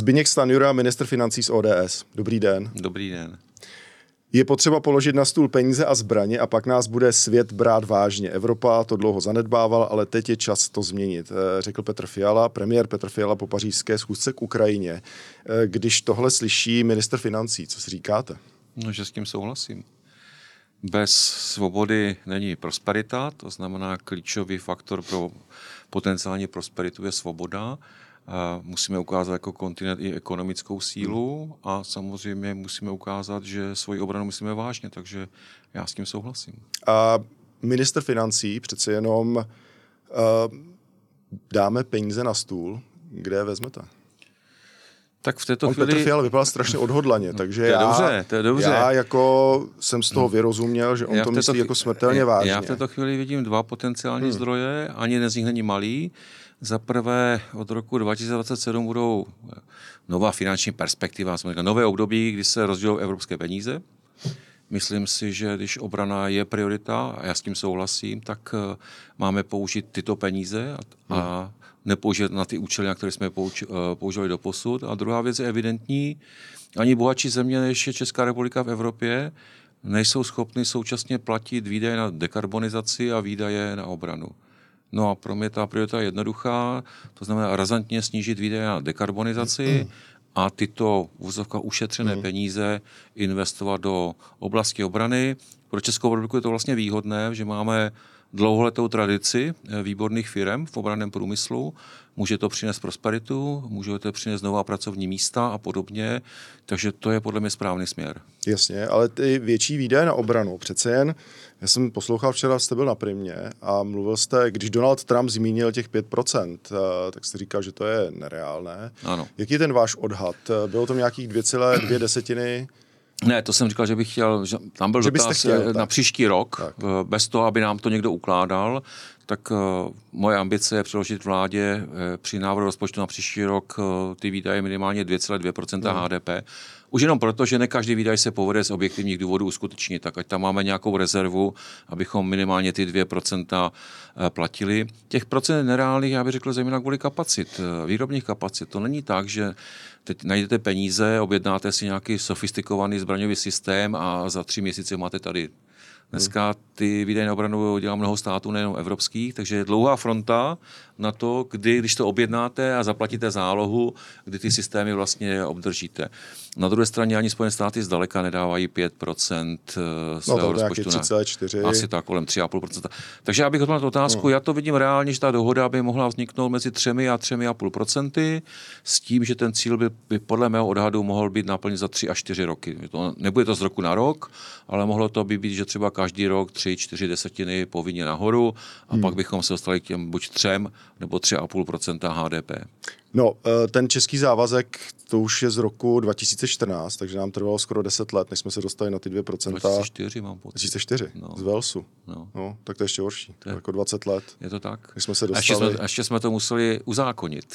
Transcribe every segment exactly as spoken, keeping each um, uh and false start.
Zbyněk Stanjura, ministr financí z O D S. Dobrý den. Dobrý den. Je potřeba položit na stůl peníze a zbraně a pak nás bude svět brát vážně. Evropa to dlouho zanedbávala, ale teď je čas to změnit, řekl Petr Fiala, premiér Petr Fiala po pařížské schůzce k Ukrajině. Když tohle slyší ministr financí, co si říkáte? No, že s tím souhlasím. Bez svobody není prosperita, to znamená klíčový faktor pro potenciální prosperitu je svoboda. Musíme ukázat jako kontinent i ekonomickou sílu a samozřejmě musíme ukázat, že svoji obranu myslíme vážně, takže já s tím souhlasím. A ministr financí přece jenom uh, dáme peníze na stůl, kde je vezmete? Tak v této On chvíli... Petr Fiala vypadal strašně odhodlaně, takže to je já, dobře, to je dobře. já jako jsem z toho vyrozuměl, že on já to této, myslí jako smrtelně vážně. Já v této chvíli vidím dva potenciální hmm. zdroje, ani jeden z nich není malý. Za prvé od roku dva tisíce dvacet sedm budou nová finanční perspektiva, nové období, kdy se rozdělují evropské peníze. Myslím si, že když obrana je priorita, a já s tím souhlasím, tak máme použít tyto peníze a, a nepoužít na ty účely, na které jsme pouč, použili do posud. A druhá věc je evidentní, ani bohatší země, než je Česká republika v Evropě, nejsou schopny současně platit výdaje na dekarbonizaci a výdaje na obranu. No a pro mě ta priorita je jednoduchá, to znamená razantně snížit výdaje na dekarbonizaci mm. a tyto vůzovka ušetřené mm. peníze investovat do oblasti obrany. Pro Českou republiku je to vlastně výhodné, že máme dlouholetou tradici výborných firem v obranném průmyslu. Může to přinést prosperitu, může to přinést nová pracovní místa a podobně, takže to je podle mě správný směr. Jasně, ale ty větší výdaje na obranu, přece jen, já jsem poslouchal včera, jste byl na Primě a mluvil jste, když Donald Trump zmínil těch pět procent, tak jste říkal, že to je nereálné. Ano. Jaký je ten váš odhad? Bylo to nějakých dvě celé dvě desetiny? Ne, to jsem říkal, že bych chtěl, že tam byl že dotaz chtěl, na tak. příští rok, tak. bez toho, aby nám to někdo ukládal, tak uh, moje ambice je přeložit vládě uh, při návrhu rozpočtu na příští rok uh, ty výdaje minimálně dvě celé dvě procenta hmm. H D P. Už jenom proto, že ne každý výdaj se povede z objektivních důvodů uskutečnit, tak ať tam máme nějakou rezervu, abychom minimálně ty dvě procenta platili. Těch procent nereálných, já bych řekl, zejména kvůli kapacit, výrobních kapacit. To není tak, že teď najdete peníze, objednáte si nějaký sofistikovaný zbraňový systém a za tři měsíce máte tady. Dneska ty výdaje na obranu dělá mnoho států, nejenom evropských, takže je dlouhá fronta na to, kdy, když to objednáte a zaplatíte zálohu, kdy ty systémy vlastně obdržíte. Na druhé straně ani Spojené státy zdaleka nedávají pět procent svého no, rozpočtu. tři celé čtyři Asi tak, kolem tři celá pět procenta. Takže já bych odpověděl na tu otázku, no. Já to vidím reálně, že ta dohoda by mohla vzniknout mezi třemi a třemi a půl procenty, s tím, že ten cíl by, by podle mého odhadu mohl být naplněn za tři až čtyři roky. To, nebude to z roku na rok, ale mohlo to by být, že třeba každý rok tři, čtyři desetiny povinně nahoru a hmm. pak bychom se dostali k těm buď třem nebo tři a půl procenta H D P. No, ten český závazek, to už je z roku dva tisíce čtrnáct, takže nám trvalo skoro deset let, než jsme se dostali na ty dvě procenta. dva tisíce čtyři mám pocit. dva tisíce čtyři, no. Z Walesu. No. no. Tak to je ještě horší, to je, jako dvacet let. Je to tak. Než jsme se dostali. A ještě jsme, ještě jsme to museli uzákonit.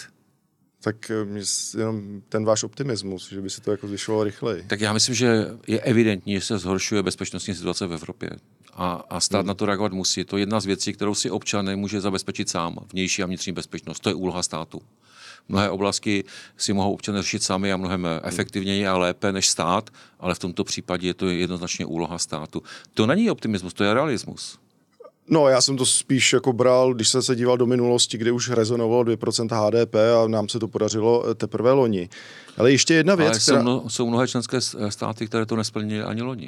Tak jenom ten váš optimismus, že by se to jako zvyšovalo rychleji. Tak já myslím, že je evidentní, že se zhoršuje bezpečnostní situace v Evropě. A, a stát hmm. na to reagovat musí. To je jedna z věcí, kterou si občan nemůže zabezpečit sám. Vnější a vnitřní bezpečnost. To je úloha státu. Mnohé oblasti si mohou občané řešit sami a mnohem efektivněji a lépe než stát, ale v tomto případě je to jednoznačně úloha státu. To není optimismus, to je realismus. No, já jsem to spíš jako bral, když jsem se díval do minulosti, kdy už rezonovalo dvě procenta H D P a nám se to podařilo teprve loni. Ale ještě jedna věc, ale která... jsou, mno, jsou mnohé členské státy, které to nesplnily ani loni.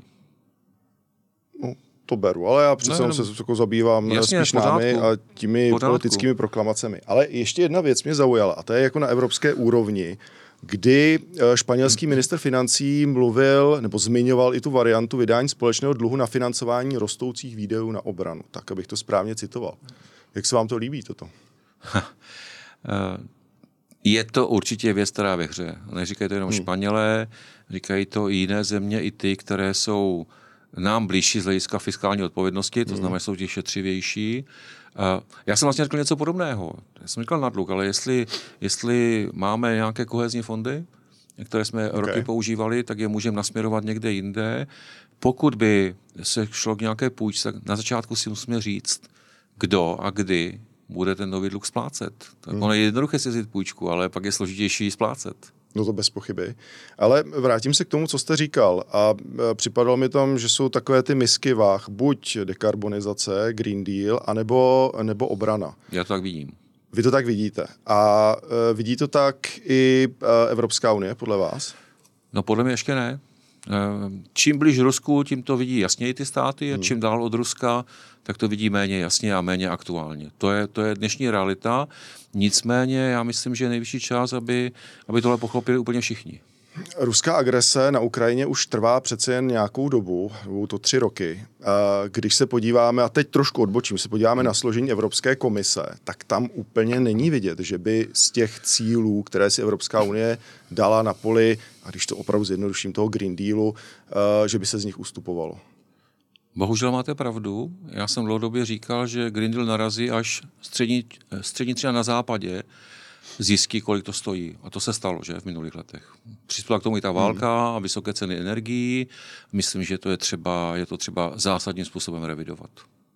No, to beru, ale já přece no, se jako zabývám jasně, spíš námi a těmi politickými proklamacemi. Ale ještě jedna věc mě zaujala a to je jako na evropské úrovni, kdy španělský ministr financí mluvil nebo zmiňoval i tu variantu vydání společného dluhu na financování rostoucích výdajů na obranu. Tak, abych to správně citoval. Jak se vám to líbí, toto? Je to určitě věc, která ve hře. Neříkají to jenom hmm. Španělé, říkají to i jiné země, i ty, které jsou nám blížší z hlediska fiskální odpovědnosti, to hmm. znamená, jsou těch šetřivější. Já jsem vlastně řekl něco podobného. Já jsem říkal nadluk, ale jestli, jestli máme nějaké kohezní fondy, které jsme okay. roky používali, tak je můžeme nasměrovat někde jinde. Pokud by se šlo k nějaké půjčce, tak na začátku si musíme říct, kdo a kdy bude ten nový dluh splácet. Tak hmm. ono je jednoduché si vzít půjčku, ale pak je složitější splácet. No to bez pochyby. Ale vrátím se k tomu, co jste říkal. A připadalo mi tam, že jsou takové ty misky váh. Buď dekarbonizace, Green Deal, anebo, nebo obrana. Já to tak vidím. Vy to tak vidíte. A e, vidí to tak i e, Evropská unie, podle vás? No podle mě ještě ne. Čím blíž Rusku, tím to vidí jasněji ty státy a čím dál od Ruska, tak to vidí méně jasně a méně aktuálně. To je, to je dnešní realita. Nicméně já myslím, že je nejvyšší čas, aby, aby tohle pochopili úplně všichni. Ruská agrese na Ukrajině už trvá přece jen nějakou dobu, budou to tři roky. Když se podíváme, a teď trošku odbočím, se podíváme na složení Evropské komise, tak tam úplně není vidět, že by z těch cílů, které si Evropská unie dala na poli, a když to opravdu zjednoduším, toho Green Dealu, že by se z nich ustupovalo. Bohužel máte pravdu. Já jsem dlouhodobě říkal, že Green Deal narazí, až střední, střední třída na západě zjistí, kolik to stojí. A to se stalo, že v minulých letech. Přispěla k tomu i ta válka hmm. a vysoké ceny energií. Myslím, že to je třeba, je to třeba zásadním způsobem revidovat.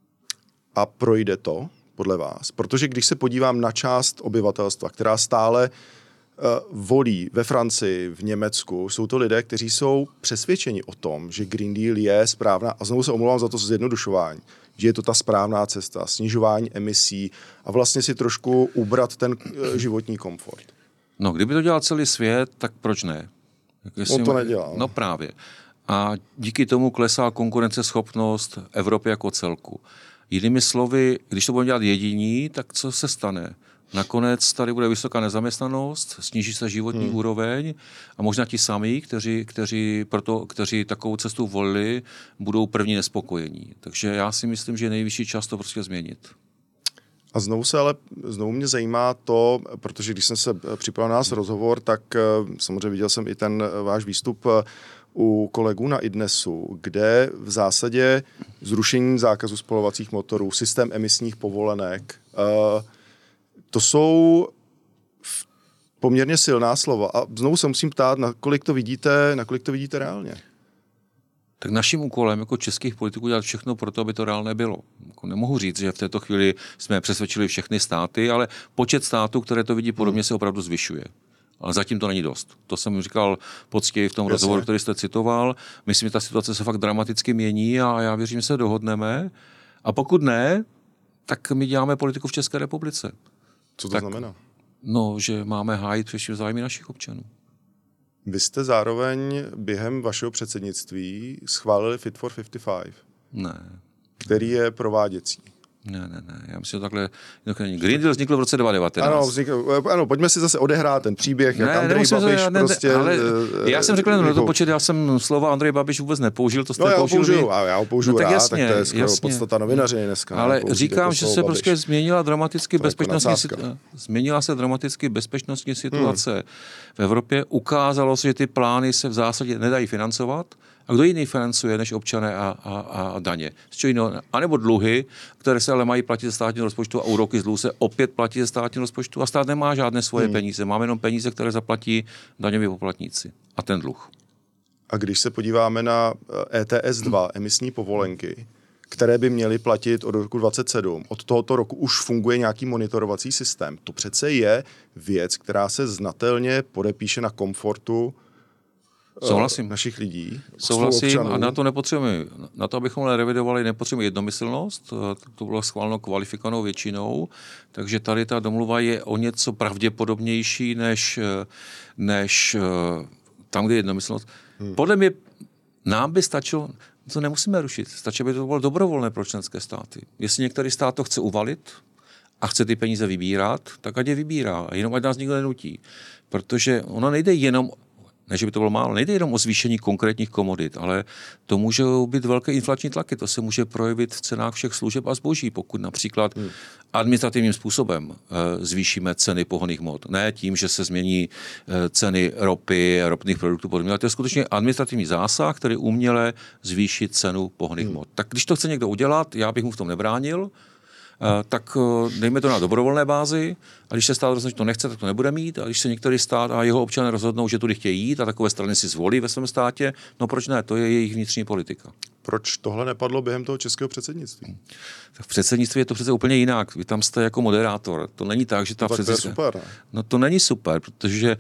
A projde to, podle vás? Protože když se podívám na část obyvatelstva, která stále uh, volí ve Francii, v Německu, jsou to lidé, kteří jsou přesvědčeni o tom, že Green Deal je správná, a znovu se omlouvám za to zjednodušování, že je to ta správná cesta, snižování emisí a vlastně si trošku ubrat ten životní komfort. No, kdyby to dělal celý svět, tak proč ne? On to nedělá. No právě. A díky tomu klesá konkurenceschopnost Evropy jako celku. Jinými slovy, když to budeme dělat jediní, tak co se stane? Nakonec tady bude vysoká nezaměstnanost, sníží se životní hmm. úroveň a možná ti sami, kteří, kteří, proto, kteří takovou cestu volili, budou první nespokojení. Takže já si myslím, že je nejvyšší čas to prostě změnit. A znovu se ale, znovu mě zajímá to, protože když jsem se připravil na nás rozhovor, tak samozřejmě viděl jsem i ten váš výstup u kolegů na iDnesu, kde v zásadě zrušení zákazu spalovacích motorů, systém emisních povolenek, to jsou poměrně silná slova. A znovu se musím ptát, nakolik to vidíte, nakolik to vidíte reálně. Tak naším úkolem jako českých politiků dělat všechno pro to, aby to reálné bylo. Jako nemohu říct, že v této chvíli jsme přesvědčili všechny státy, ale počet států, které to vidí podobně, se opravdu zvyšuje. Ale zatím to není dost. To jsem říkal poctivě v tom Jasně. rozhovoru, který jste citoval. Myslím, že ta situace se fakt dramaticky mění a já věřím, že se dohodneme. A pokud ne, tak my děláme politiku v České republice. Co to tak, znamená? No, že máme hájit především zájmy našich občanů. Vy jste zároveň během vašeho předsednictví schválili Fit for padesát pět. Ne. Který je prováděcí. Ne, ne, ne. Já myslím, že takhle... Green Deal vznikl v roce dva tisíce devatenáct. Ano, vznikl, ano, pojďme si zase odehrát ten příběh, ne, jak Andrej Babiš ne, prostě... Ale uh, já jsem řekl jenom na to počet, já jsem slova Andrej Babiš vůbec nepoužil, to jste no, já použil. použiju, a já ho použiju no, tak rád, jasně, tak to je skoro jasně. podstata novinařiny dneska. Ale říkám, že se prostě změnila dramaticky bezpečnostní situace. Změnila se dramaticky bezpečnostní situace hmm. v Evropě. Ukázalo se, že ty plány se v zásadě nedají financovat. A kdo jiný financuje než občané a, a, a daně? Z čeho jiného? A nebo dluhy, které se ale mají platit ze státního rozpočtu a úroky z dluhu se opět platí ze státního rozpočtu a stát nemá žádné svoje hmm. peníze. Máme jenom peníze, které zaplatí daňoví poplatníci. A ten dluh. A když se podíváme na E T S dva, emisní povolenky, které by měly platit od roku dvacet sedm, od tohoto roku už funguje nějaký monitorovací systém. To přece je věc, která se znatelně podepíše na komfortu Souhlasím. našich lidí. Souhlasím a na to nepotřebujeme, na to, abychom revidovali, nepotřebujeme jednomyslnost, to bylo schváleno kvalifikovanou většinou, takže tady ta domluva je o něco pravděpodobnější než, než tam, kde je jednomyslnost. Hmm. Podle mě nám by stačilo, to nemusíme rušit, stačí, aby to bylo dobrovolné pro členské státy. Jestli některý stát to chce uvalit a chce ty peníze vybírat, tak ať je vybírá, jenom ať nás nikdo nenutí. Protože ono nejde jenom ne, že by to bylo málo, nejde jenom o zvýšení konkrétních komodit, ale to může být velké inflační tlaky, to se může projevit v cenách všech služeb a zboží, pokud například hmm. administrativním způsobem e, zvýšíme ceny pohonných hmot. Ne tím, že se změní e, ceny ropy, ropných produktů, podobně, ale to je skutečně administrativní zásah, který uměle zvýší cenu pohonných hmm. hmot. Tak když to chce někdo udělat, já bych mu v tom nebránil, tak dejme to na dobrovolné bázi a když se stát rozhodne, že to nechce, tak to nebude mít a když se některý stát a jeho občané rozhodnou, že tudy chtějí jít a takové strany si zvolí ve svém státě, no proč ne, to je jejich vnitřní politika. Proč tohle nepadlo během toho českého předsednictví? V předsednictví je to přece úplně jinak. Vy tam jste jako moderátor. To není tak, že ta no, předsednictví... To je super, ne? No to není super, protože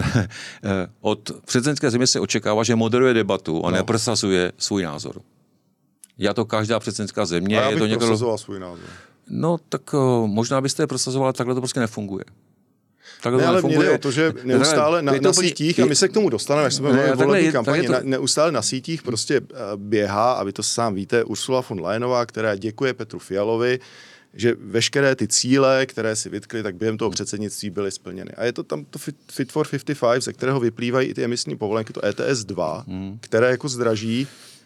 od předsednické země se očekává, že moderuje debatu a no. neprosazuje svůj názor. Já to každá předsednická země... A já bych je to někdo... prosazoval svůj názor. No tak uh, možná byste je prosazoval, ale takhle to prostě nefunguje. Takhle ne, ale mě jde o to, že neustále na, na sítích, a my se k tomu dostaneme, až jsme v volební kampani, to... neustále na sítích prostě běhá, a vy to sám víte, Ursula von Leyenová, která děkuje Petru Fialovi, že veškeré ty cíle, které si vytkli, tak během toho předsednictví byly splněny. A je to tam to Fit for padesát pět, ze kterého vyplývají i ty emisní povolenky, to E T S dva, hmm. které jako zdraží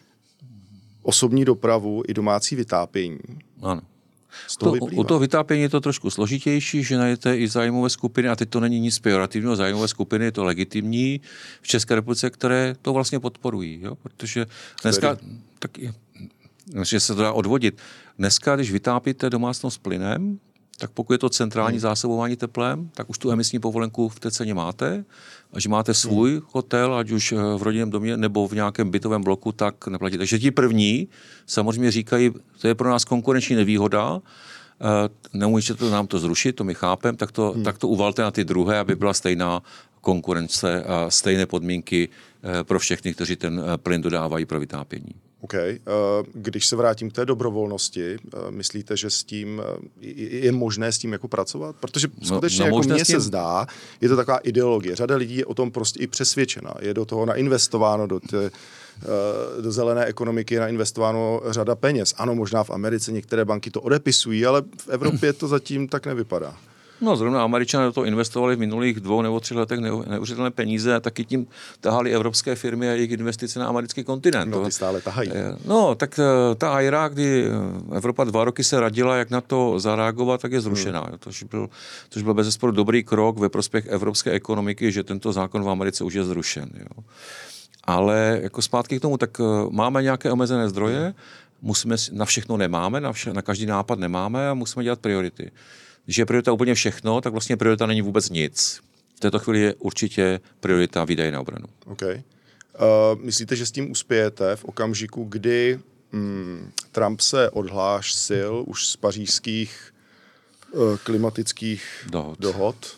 osobní dopravu i domácí vytápění. Ano. To, u toho vytápění je to trošku složitější, že najdete i zájmové skupiny, a teď to není nic pejorativního, zájmové skupiny je to legitimní v České republice, které to vlastně podporují, jo? Protože dneska, tak je, že se to dá odvodit, dneska, když vytápíte domácnost plynem, tak pokud je to centrální hmm. zásobování teplem, tak už tu emisní povolenku v té ceně máte. A že máte svůj hmm. hotel, ať už v rodinném domě nebo v nějakém bytovém bloku, tak neplatíte. Takže ti první samozřejmě říkají, to je pro nás konkurenční nevýhoda, nemůžete to nám to zrušit, to my chápem, tak to, hmm. tak to uvalte na ty druhé, aby byla stejná konkurence a stejné podmínky pro všechny, kteří ten plyn dodávají pro vytápění. OK. Když se vrátím k té dobrovolnosti, myslíte, že s tím je možné s tím jako pracovat? Protože skutečně no, no, jako mně tím... se zdá, je to taková ideologie. Řada lidí je o tom prostě i přesvědčena. Je do toho nainvestováno, do, té, do zelené ekonomiky je nainvestováno řada peněz. Ano, možná v Americe některé banky to odepisují, ale v Evropě to zatím tak nevypadá. No zrovna Američané do toho investovali v minulých dvou nebo třech letech neuvěřitelné peníze a taky tím tahali evropské firmy a jejich investice na americký kontinent. No ty stále tahají. No tak ta á í er á, kdy Evropa dva roky se radila, jak na to zareagovat, tak je zrušená. Hmm. Tož byl, tož byl bezesporu dobrý krok ve prospěch evropské ekonomiky, že tento zákon v Americe už je zrušen. Jo. Ale jako zpátky k tomu, tak máme nějaké omezené zdroje, musíme, na všechno nemáme, na, vše, na každý nápad nemáme a musíme dělat priority. Když je priorita úplně všechno, tak vlastně priorita není vůbec nic. V této chvíli je určitě priorita výdaje na obranu. Okay. Uh, myslíte, že s tím uspějete v okamžiku, kdy mm, Trump se odhláš sil už z pařížských uh, klimatických dohod. dohod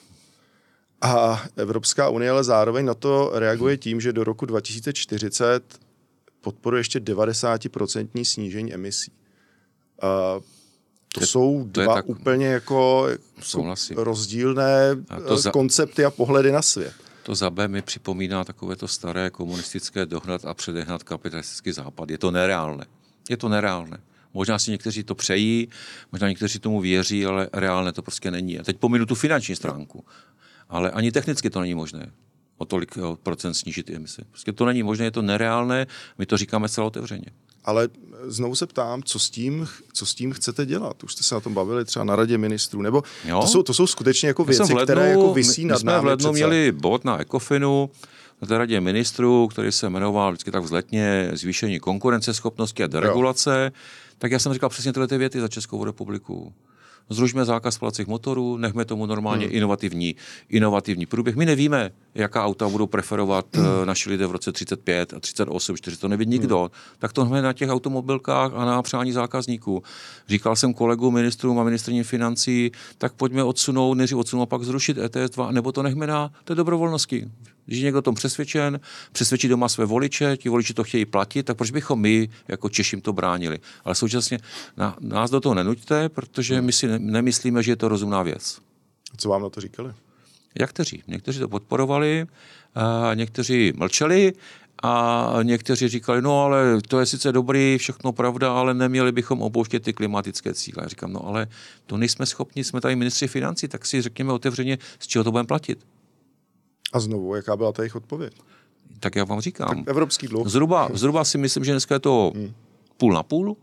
a Evropská unie ale zároveň na to reaguje tím, že do roku dva tisíce čtyřicet podporuje ještě devadesát procent snížení emisí. Uh, To je, jsou dva to tak, úplně jako, jako rozdílné a za, koncepty a pohledy na svět. To za B mi připomíná takové to staré komunistické dohnat a předehnat kapitalistický západ. Je to nereálné. Je to nereálné. Možná si někteří to přejí, možná někteří tomu věří, ale reálné to prostě není. A teď pominu tu finanční stránku. Ale ani technicky to není možné o tolik procent snížit emise. Prostě to není možné, je to nereálné, my to říkáme celé otevřeně. Ale znovu se ptám, co s tím, co s tím chcete dělat? Už jste se na tom bavili třeba na radě ministrů, nebo to jsou, to jsou skutečně jako věci, lednu, které jako visí nad námi. My jsme v lednu měli bod na Ecofinu, na té radě ministrů, který se jmenoval vždycky tak vzletně zvýšení konkurenceschopnosti a deregulace, jo. Tak já jsem říkal přesně tyhle ty věty za Českou republiku. Zrušme zákaz spalovacích motorů, nechme tomu normálně hmm. inovativní, inovativní průběh. My nevíme, jaká auta budou preferovat hmm. naši lidé v roce třicet pět a třicet osm, čtyřicet, to neví nikdo. Hmm. Tak to hneme na těch automobilkách a na přání zákazníků. Říkal jsem kolegům, ministrům a ministryni financí, tak pojďme odsunout, nejdřív odsunout a pak zrušit E T S dva, nebo to nechme na té dobrovolnosti. Když je někdo tom přesvědčen, přesvědčí doma své voliče, ti voliči to chtějí platit, tak proč bychom my jako Češím to bránili? Ale současně na, nás do toho nenuďte, protože my si ne, nemyslíme, že je to rozumná věc. A co vám na to říkali? Jak kteří? Někteří to podporovali, a někteří mlčeli a někteří říkali, no ale to je sice dobrý, všechno pravda, ale neměli bychom opouštět ty klimatické cíle. Já říkám, no ale to nejsme schopni, jsme tady ministři financí, tak si řekněme otevřeně, z čeho to budeme platit. A znovu, jaká byla ta jejich odpověď? Tak já vám říkám. Tak evropský dluh. Zhruba, zhruba si myslím, že dneska je to hmm. půl na půl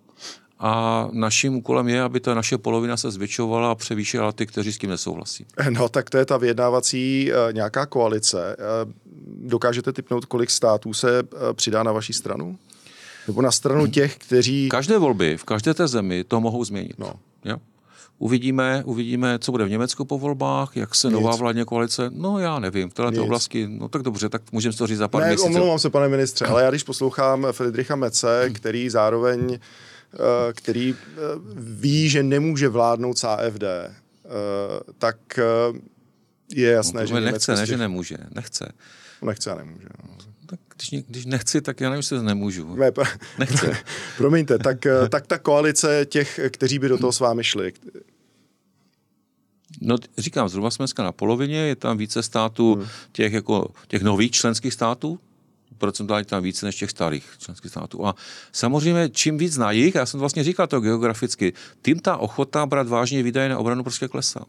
a naším úkolem je, aby ta naše polovina se zvětšovala a převýšila ty, kteří s tím nesouhlasí. No tak to je ta vyjednávací uh, nějaká koalice. Uh, dokážete tipnout, kolik států se uh, přidá na vaší stranu? Nebo na stranu těch, kteří... Každé volby v každé té zemi to mohou změnit. No. Jo? Uvidíme, uvidíme, co bude v Německu po volbách, jak se Nic. nová vládní koalice, no já nevím, v této oblasti, no tak dobře, tak můžeme to říct za pár ne, měsíců. Omlouvám se, pane ministře, ale já když poslouchám Friedricha Merze, který zároveň, který ví, že nemůže vládnout C A F D, tak je jasné, no, že nechce, ne, že nemůže, nechce. Nechce a nemůže. No. Tak když, když nechci, tak já nevím, jestli to nemůžu. Ne, nechce. Promiňte, tak, tak ta koalice těch, kteří by do toho s vámi šli. No říkám, zhruba jsme dneska na polovině, je tam více států, hmm. těch, jako, těch nových členských států, procentálně tam více než těch starých členských států. A samozřejmě čím víc na jich, já jsem to vlastně říkal to geograficky, tím ta ochota brát vážně výdaje na obranu prostě klesá.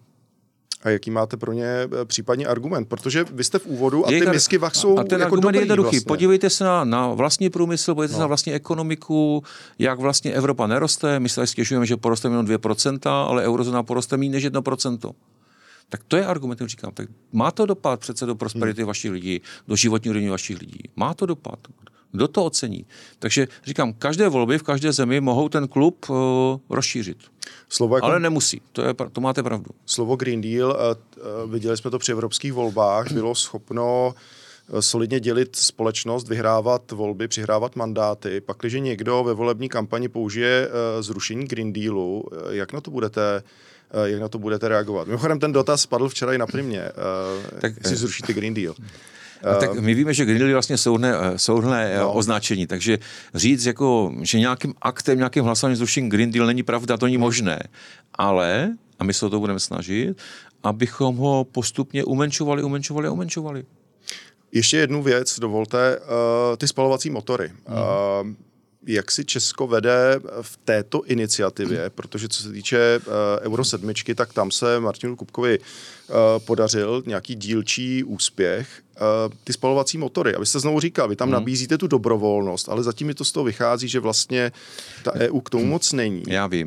A jaký máte pro ně případně argument? Protože vy jste v úvodu a ty misky vach jsou a ten jako argument dobrý je jednoduchý. Vlastně. Podívejte se na, na vlastní průmysl, podívejte no. se na vlastní ekonomiku, jak vlastně Evropa neroste. My se stěžujeme, že poroste jenom dvě procenta, ale eurozóna poroste méně než jedno procento. Tak to je argument, který říkám. Tak má to dopad přece do prosperity hmm. vašich lidí, do životní úrovně vašich lidí. Má to dopad. Kdo to ocení? Takže říkám, každé volby v každé zemi mohou ten klub uh, rozšířit. Slovo jako... Ale nemusí, to, je, to máte pravdu. Slovo Green Deal, uh, viděli jsme to při evropských volbách, bylo schopno uh, solidně dělit společnost, vyhrávat volby, přihrávat mandáty. Pakliže někdo ve volební kampani použije uh, zrušení Green Dealu, uh, jak na to budete jak na to budete reagovat? Mimochodem ten dotaz padl včera i na Primě, uh, tak jestli zrušíte Green Deal. A tak my víme, že Green Deal je vlastně soudné, soudné no. označení, takže říct, jako, že nějakým aktem, nějakým hlasováním zrušení Green Deal není pravda, to není možné. Ale, a my se o to budeme snažit, abychom ho postupně umenšovali, umenšovali a umenšovali. Ještě jednu věc, dovolte, uh, ty spalovací motory. Hmm. Uh, jak si Česko vede v této iniciativě, protože co se týče uh, Euro sedmičky, tak tam se Martinu Kupkovi uh, podařil nějaký dílčí úspěch. Uh, ty spalovací motory, abyste znovu říkal, vy tam hmm. nabízíte tu dobrovolnost, ale zatím mi to z toho vychází, že vlastně ta E U k tomu moc není. Já vím.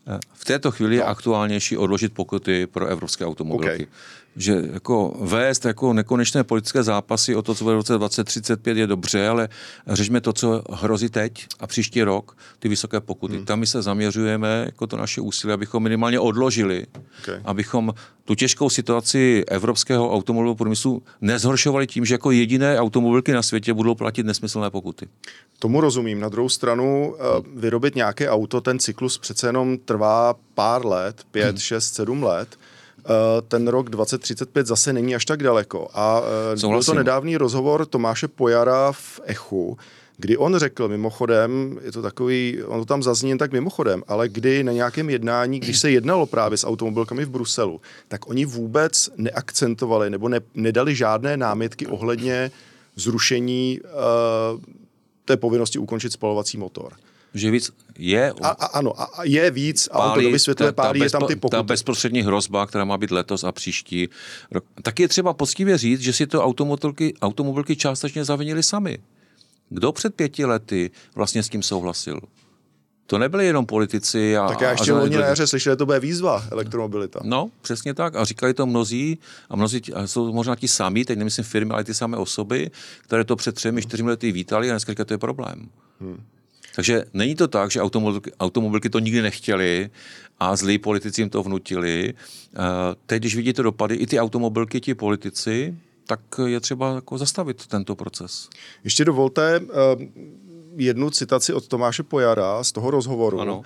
V této chvíli no. je aktuálnější odložit pokuty pro evropské automobilky. Okay. Že jako vést jako nekonečné politické zápasy o to, co bude v roce dvacet třicet pět je dobře, ale řešme to, co hrozí teď a příští rok, ty vysoké pokuty. Hmm. Tam my se zaměřujeme jako to naše úsilí, abychom minimálně odložili, okay. abychom tu těžkou situaci evropského automobilového průmyslu nezhoršovali tím, že jako jediné automobilky na světě budou platit nesmyslné pokuty. Tomu rozumím. Na druhou stranu vyrobit nějaké auto, ten cyklus přece jenom trvá pár let, pět, hmm. šest, sedm let. Ten rok dvacet třicet pět zase není až tak daleko. A byl to nedávný rozhovor Tomáše Pojara v Echu, kdy on řekl mimochodem, je to takový, on to tam zazní tak mimochodem, ale kdy na nějakém jednání, když se jednalo právě s automobilkami v Bruselu, tak oni vůbec neakcentovali nebo ne, nedali žádné námitky ohledně zrušení uh, té povinnosti ukončit spalovací motor. Že víc je... A, a, ano, a je víc, a on to dovysvětluje, pálí, je tam ty pokuty. Ta bezprostřední hrozba, která má být letos a příští rok. Tak je třeba poctivě říct, že si to automobilky, automobilky částečně zavinili sami. Kdo před pěti lety vlastně s tím souhlasil? To nebyli jenom politici. A, tak já ještě loni na jaře slyšel, že to bude výzva, elektromobilita. No, přesně tak. A říkali to mnozí, a mnozí a jsou možná ti sami, teď nemyslím firmy, ale ty samé osoby, které to před třemi, čtyřmi lety vítali a dneska to je problém. Hmm. Takže není to tak, že automobilky, automobilky to nikdy nechtěli a zlí politici jim to vnutili. Teď, když vidíte dopady, i ty automobilky, ti politici, tak je třeba jako zastavit tento proces. Ještě dovolte uh, jednu citaci od Tomáše Pojara z toho rozhovoru. Ano.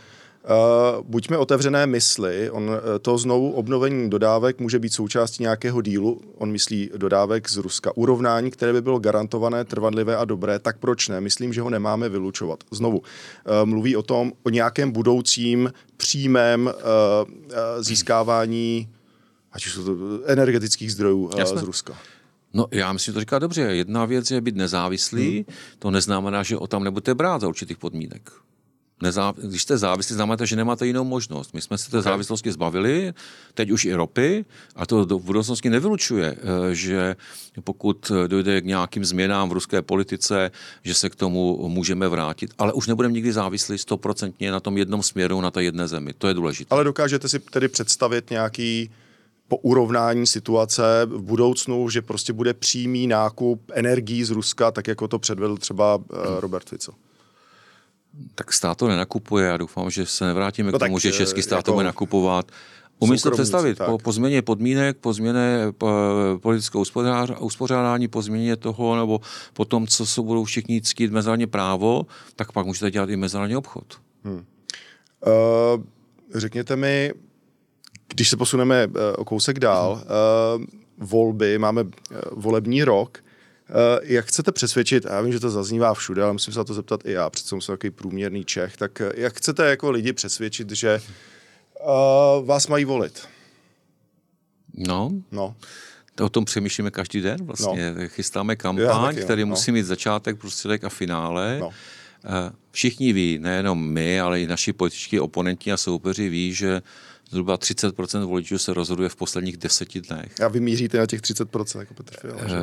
Uh, buďme otevřené mysli, on, uh, to znovu obnovení dodávek může být součástí nějakého dílu, on myslí dodávek z Ruska. Urovnání, které by bylo garantované, trvanlivé a dobré, tak proč ne? Myslím, že ho nemáme vylučovat. Znovu, uh, mluví o tom, o nějakém budoucím přímém uh, uh, získávání ať už jsou to energetických zdrojů uh, z Ruska. No, já myslím, že to říká dobře. Jedna věc je být nezávislý, hmm. to neznamená, že o tam nebudete brát za určitých podmínek. Nezá... Když jste závislí, znamená, že nemáte jinou možnost. My jsme se té okay. závislosti zbavili, teď už i ropy, a to do budoucnosti nevylučuje, že pokud dojde k nějakým změnám v ruské politice, že se k tomu můžeme vrátit, ale už nebudeme nikdy závislí stoprocentně na tom jednom směru, na té jedné zemi. To je důležité. Ale dokážete si tedy představit nějaký po urovnání situace v budoucnu, že prostě bude přímý nákup energií z Ruska, tak jako to předvedl třeba uh, Robert Fico? Tak stát to nenakupuje. Já doufám, že se nevrátíme no k tomu, že český stát jako... to bude nakupovat. Umím si to představit. Po, po změně podmínek, po změně po, politického uspořádání, po změně toho, nebo po tom, co se budou všichni ctít mezinárodní právo, tak pak můžete dělat i mezinárodní obchod. Hmm. Uh, řekněte mi, když se posuneme uh, o kousek dál, uh, volby, máme uh, volební rok, uh, jak chcete přesvědčit, a já vím, že to zaznívá všude, ale musím se na to zeptat i já, přece jsem takový průměrný Čech, tak uh, jak chcete jako lidi přesvědčit, že uh, vás mají volit? No, no. O tom přemýšlíme každý den vlastně. No. Chystáme kampaň, taky, který no. musí mít začátek, prostředek a finále. No. Všichni ví, nejenom my, ale i naši političtí oponenti a soupeři ví, že zhruba třicet procent voličů se rozhoduje v posledních deseti dnech. A vy míříte na těch třicet procent jako Petr Fiala, že?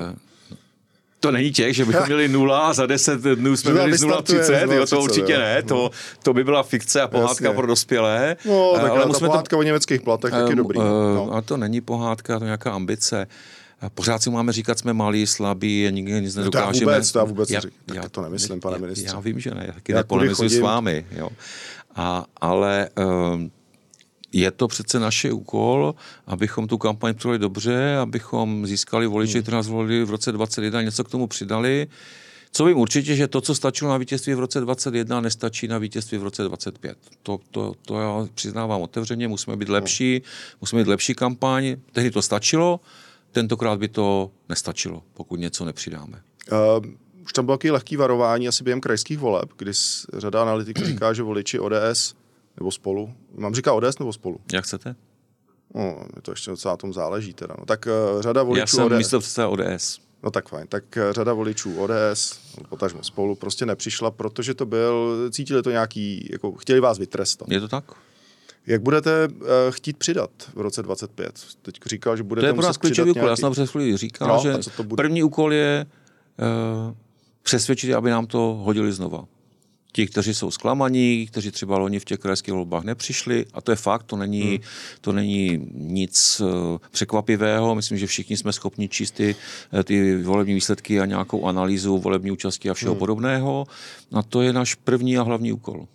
To není těch, že bychom měli nula a za deset dnů jsme měli nula třicet, jo, to určitě ne, to, to by byla fikce a pohádka Jasně. pro dospělé. No, tak ale ta pohádka to... o německých platech um, taky dobrý. No. A to není pohádka, to je nějaká ambice. Pořád si máme říkat, jsme malí, slabí, nikdy nic nedokážeme. To já vůbec, to já vůbec já, tak já, to nemyslím, pane ministře. Já vím, že ne, taky nepolemizuji s vámi. Jo. A, ale um, je to přece naše úkol, abychom tu kampaň přijeli dobře, abychom získali voliče, kteří nás volili v roce dvacet jedna, něco k tomu přidali. Co vím určitě, že to, co stačilo na vítězství v roce dvacet jedna, nestačí na vítězství v roce dvacet pět. To, to, to já přiznávám otevřeně, musíme být lepší, musíme být lepší kampaň. Tehdy to stačilo, tentokrát by to nestačilo, pokud něco nepřidáme. Uh, už tam bylo taky lehký varování asi během krajských voleb, kdy řada analytiků říká, že voliči O D S nebo Spolu. Mám říkat O D S nebo Spolu? Jak chcete? No, to ještě docela na tom záleží teda. No, tak uh, řada voličů Já jsem O D S... místopředseda O D S. No tak fajn. Tak uh, řada voličů O D S, potažmo Spolu, prostě nepřišla, protože to byl, cítili to nějaký, jako chtěli vás vytrestat. Je to tak? Jak budete uh, chtít přidat v roce dvacet pět? Teď říkal, že budete muset přidat klíčový úkol. Nějaký... Já jsem před chvíli říkal, no, že první úkol je uh, přesvědčit, aby nám to hodili znova. Ti, kteří jsou zklamaní, kteří třeba loni v těch krajských volbách nepřišli, a to je fakt, to není, hmm. to není nic uh, překvapivého. Myslím, že všichni jsme schopni číst ty, ty volební výsledky a nějakou analýzu volební účasti a všeho hmm. podobného. A to je náš první a hlavní úkol.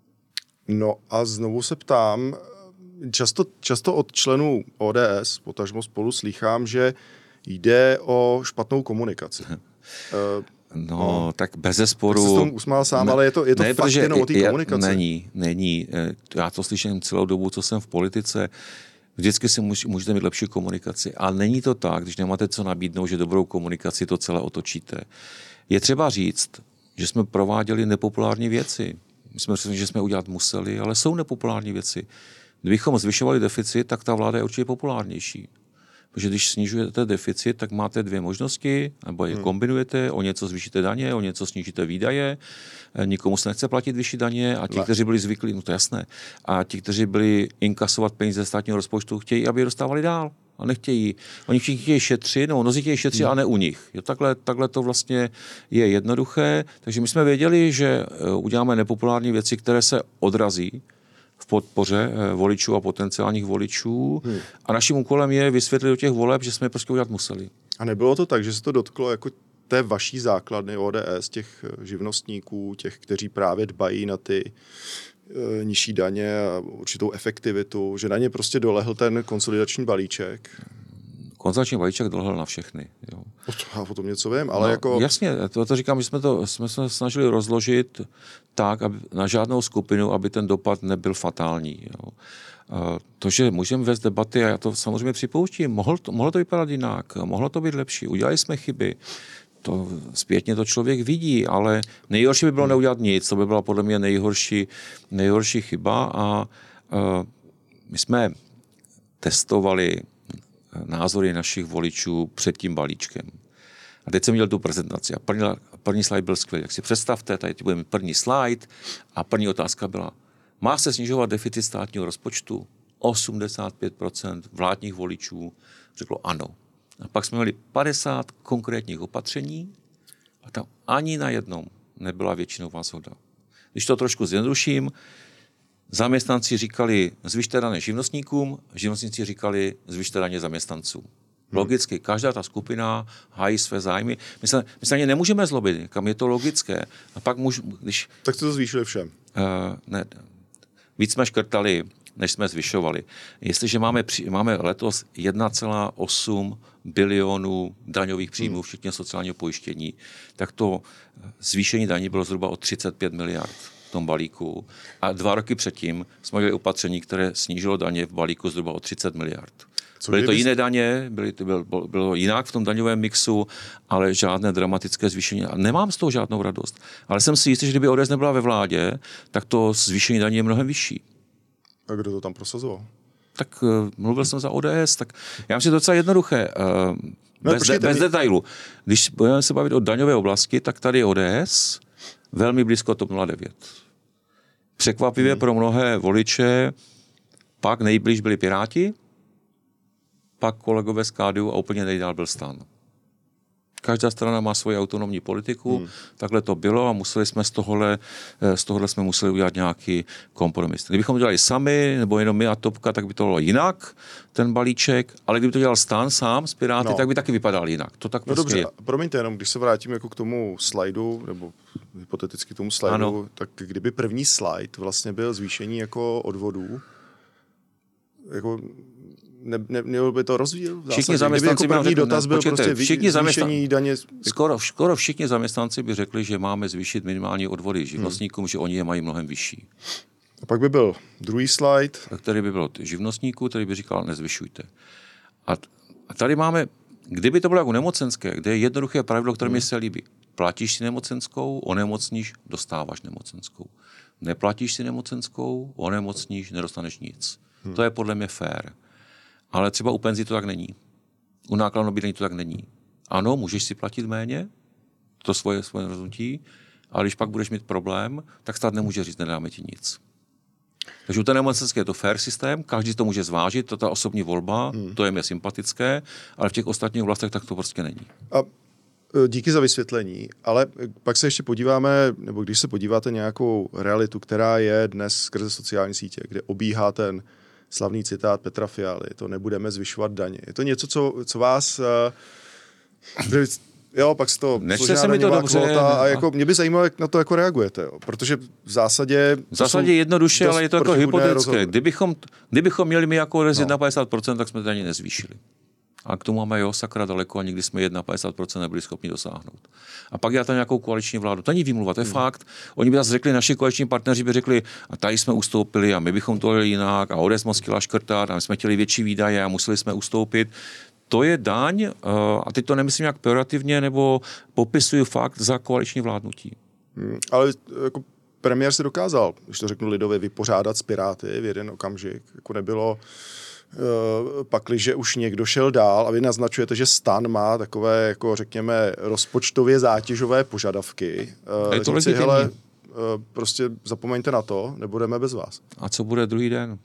No a znovu se ptám, často, často od členů O D S, potažmo Spolu, slýchám, že jde o špatnou komunikaci. uh, No, no, tak bezesporu... Tak se s tomu usmál sám, ne, ale je to, je to ne, fakt jenom o té komunikaci. Není, není. Já to slyším celou dobu, co jsem v politice. Vždycky si můž, můžete mít lepší komunikaci. A není to tak, když nemáte co nabídnout, že dobrou komunikaci to celé otočíte. Je třeba říct, že jsme prováděli nepopulární věci. My jsme řekli, že jsme udělat museli, ale jsou nepopulární věci. Kdybychom zvyšovali deficit, tak ta vláda je určitě populárnější. Protože když snižujete deficit, tak máte dvě možnosti, nebo je hmm. kombinujete, o něco zvýšíte daně, o něco snížíte výdaje, nikomu se nechce platit vyšší daně a ti, ne. kteří byli zvyklí, no to jasné, a ti, kteří byli inkasovat peníze ze státního rozpočtu, chtějí, aby je dostávali dál. A nechtějí. Oni všichni chtějí šetřit, no mnozí chtějí šetřit, hmm. a ne u nich. Jo, takhle, takhle to vlastně je jednoduché. Takže my jsme věděli, že uděláme nepopulární věci, které se odrazí v podpoře voličů a potenciálních voličů. Hmm. A naším úkolem je vysvětlit do těch voleb, že jsme je prostě udělat museli. A nebylo to tak, že se to dotklo jako té vaší základny O D S, těch živnostníků, těch, kteří právě dbají na ty e, nižší daně a určitou efektivitu, že na ně prostě dolehl ten konsolidační balíček? Konsolidační balíček dolehl na všechny. Jo. O to, já o tom něco vím, ale no, jako... Jasně, to, to říkám, že jsme to jsme se snažili rozložit tak, aby na žádnou skupinu, aby ten dopad nebyl fatální. Jo. To, že můžeme vést debaty, a já to samozřejmě připouštím, mohlo to, mohlo to vypadat jinak, mohlo to být lepší, udělali jsme chyby, to zpětně to člověk vidí, ale nejhorší by bylo neudělat nic, to by byla podle mě nejhorší, nejhorší chyba a, a my jsme testovali názory našich voličů před tím balíčkem. A teď jsem měl tu prezentaci a první, první slide byl skvělý. Jak si představte, tady budeme mít první slide a první otázka byla, má se snižovat deficit státního rozpočtu? osmdesát pět procent vládních voličů řeklo ano. A pak jsme měli padesát konkrétních opatření a tam ani na jednom nebyla většinová shoda. Když to trošku zjednoduším, zaměstnanci říkali zvyšte daně živnostníkům, živnostníci říkali zvyšte daně zaměstnancům. Hmm. Logicky, každá ta skupina hájí své zájmy. My se, my se na ně nemůžeme zlobit, kam je to logické. A pak můžu, když... Tak jste to zvýšili všem. Uh, ne, víc jsme škrtali než jsme zvyšovali. Jestliže máme, máme letos jedna celá osm bilionů daňových příjmů, hmm. včetně sociálního pojištění, tak to zvýšení daní bylo zhruba o třicet pět miliard v tom balíku. A dva roky předtím jsme měli opatření, které snížilo daně v balíku zhruba o třicet miliard. Co byly to jiné daně, byly, bylo, bylo jinak v tom daňovém mixu, ale žádné dramatické zvýšení. A nemám z toho žádnou radost. Ale jsem si jistý, že kdyby O D S nebyla ve vládě, tak to zvýšení daní je mnohem vyšší. A kdo to tam prosazoval? Tak uh, mluvil jsem za O D S, tak já myslím, že to je docela jednoduché. Uh, no, bez, de, bez detailu. Když budeme se bavit o daňové oblasti, tak tady je O D S velmi blízko TOP nula devět. Překvapivě hmm. pro mnohé voliče pak nejblíž byli Piráti, pak kolegové z K D U a úplně nejdál byl STAN. Každá strana má svoji autonomní politiku, hmm. takhle to bylo a museli jsme z tohohle, z tohohle jsme museli udělat nějaký kompromis. Kdybychom to dělali sami, nebo jenom my a Topka, tak by to bylo jinak, ten balíček, ale kdyby to dělal STAN sám z Piráty, no. tak by taky vypadal jinak. To tak no prostě dobře, promiňte, jenom když se vrátím jako k tomu slajdu, nebo hypoteticky k tomu slajdu, ano. tak kdyby první slide vlastně byl zvýšení jako odvodů, jako Ne, ne, nebyl by to rozdíl? Všichni zaměstnanci jako první dotaz byl počkejte, prostě všichni zvýšení daně. Skoro, skoro všichni zaměstnanci by řekli, že máme zvýšit minimální odvody živnostníkům, hmm. že oni je mají mnohem vyšší. A pak by byl druhý slide. Který by byl živnostníků, který by říkal, nezvyšujte. A, a tady máme, kdyby to bylo jako nemocenské, kde je jednoduché pravidlo, které hmm. mi se líbí. Platíš si nemocenskou, onemocníš, dostáváš nemocenskou. Neplatíš si nemocenskou, onemocníš, nedostaneš nic. Hmm. To je podle mě fér. Ale třeba u penzí to tak není. U nákladného bydlení to tak není. Ano, můžeš si platit méně, to svoje, svoje rozhodnutí, ale když pak budeš mít problém, tak stát nemůže říct, nedáme ti nic. Takže u té nemocenské je to fair systém, každý to může zvážit, to je ta osobní volba, hmm. to je mě sympatické, ale v těch ostatních oblastech tak to prostě není. A díky za vysvětlení, ale pak se ještě podíváme, nebo když se podíváte nějakou realitu, která je dnes skrze sociální sítě, kde obíhá ten slavný citát Petra Fialy, to nebudeme zvyšovat daně. Je to něco, co, co vás... Uh, jo, pak se to složená daňová kvóta a jako, mě by zajímalo, jak na to jako reagujete. Jo. Protože v zásadě... V zásadě jednoduše, ale je to jako hypotetické. Kdybychom, kdybychom měli my jako rez no. padesát jedna procent, tak jsme to ani nezvýšili. A k tomu máme jo sakra daleko a nikdy jsme padesát jedna procent nebyli schopni dosáhnout. A pak děláte nějakou koaliční vládu. To není výmluva, to je hmm. fakt. Oni by zase řekli, naši koaliční partneři by řekli, a tady jsme ustoupili a my bychom to jeli jinak a O D S moc chtěla škrtat a my jsme chtěli větší výdaje a museli jsme ustoupit. To je daň, a teď to nemyslím jak pejorativně, nebo popisuju fakt za koaliční vládnutí. Hmm, ale jako premiér si dokázal, když to řeknu lidově, vypořádat s Piráty v jeden okamžik. Jako nebylo... Uh, pakliže už někdo šel dál a vy naznačujete, že STAN má takové, jako řekněme, rozpočtově zátěžové požadavky. Uh, je to legitimní. Hele, uh, prostě zapomeňte na to, nebudeme bez vás. A co bude druhý den?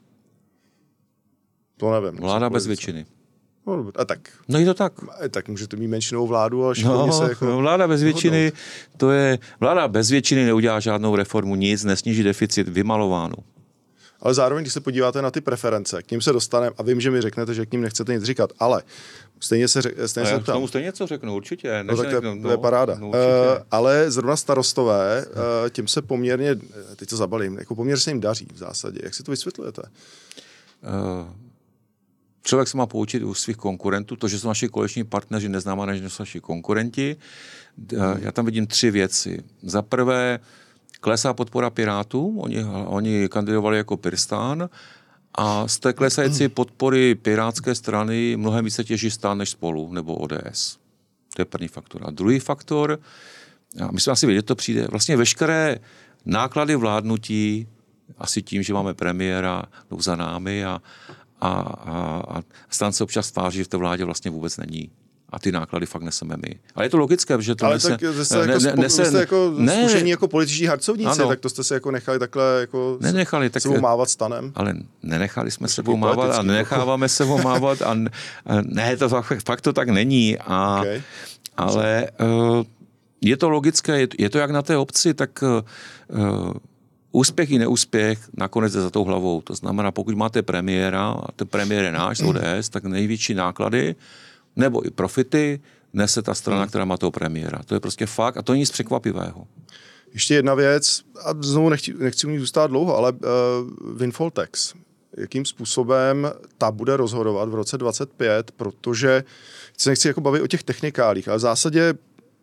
To nevím. Vláda bez většiny. No, a tak. No je to tak. Tak můžete mít menšinovou vládu, ale no, se jako... No, vláda bez většiny, to je, vláda bez většiny neudělá žádnou reformu, nic, nesníží deficit, vymalovánu. Ale zároveň, když se podíváte na ty preference, k ním se dostaneme a vím, že mi řeknete, že k ním nechcete nic říkat, ale stejně se, stejně se ptám. Tomu stejně něco řeknu, určitě. No, tak to, řeknu, to je paráda. No, uh, ale zrovna starostové, uh, tím se poměrně, teď to zabalím, jako poměrně se jim daří v zásadě. Jak si to vysvětlujete? Uh, člověk se má poučit u svých konkurentů. To, že jsou naši koaliční partneři, neznamená, že jsou naši konkurenti. Uh, já tam vidím tři věci. Za prvé, klesá podpora Pirátů, oni, oni kandidovali jako Pirstán a z té klesající podpory pirátské strany mnohem více těží STAN než Spolu nebo O D S. To je první faktor. A druhý faktor, a my jsme asi věděli, to přijde, vlastně veškeré náklady vládnutí, asi tím, že máme premiéra, jdou za námi a, a, a, a STAN se občas tváří, že v té vládě vlastně vůbec není. A ty náklady fakt neseme my. Ale je to logické, že to ale nese... Ale tak jste ne, jako, ne, nese, jste jako ne, zkušení jako političtí harcovníci, ano. tak to jste se jako nechali takhle jako nenechali, tak, sebou mávat STAnem. Ale nenechali jsme to sebou mávat a nenecháváme jako. sebou mávat a, a ne, to fakt to tak není. A, okay. Ale uh, je to logické, je, je to jak na té obci, tak uh, úspěch i neúspěch nakonec je za tou hlavou. To znamená, pokud máte premiéra, a ten premiér je náš z O D S, tak největší náklady nebo i profity nese ta strana, která má toho premiéra. To je prostě fakt a to není nic překvapivého. Ještě jedna věc, a znovu nechci, nechci u ní zůstat dlouho, ale uh, windfall tax. jakým způsobem ta bude rozhodovat v roce dvacet pět, protože se nechci jako bavit o těch technikálích, ale v zásadě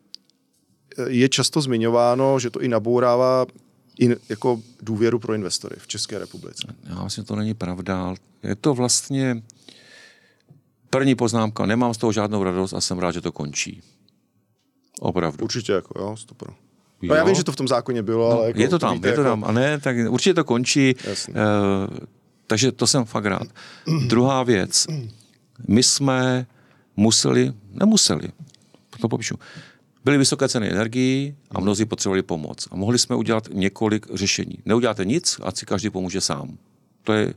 je často zmiňováno, že to i nabourává i jako důvěru pro investory v České republice. Já myslím, to není pravda. Je to vlastně první poznámka, nemám z toho žádnou radost a jsem rád, že to končí. Opravdu. Určitě, jako jo, stopro. No já vím, že to v tom zákoně bylo, no, ale... Jako, je to tam, je to jako... tam. A ne, tak určitě to končí. Jasně. Uh, takže to jsem fakt rád. Druhá věc. My jsme museli, nemuseli, to popíšu, byly vysoké ceny energií a mnozí potřebovali pomoc. A mohli jsme udělat několik řešení. Neuděláte nic, ať si každý pomůže sám. To je,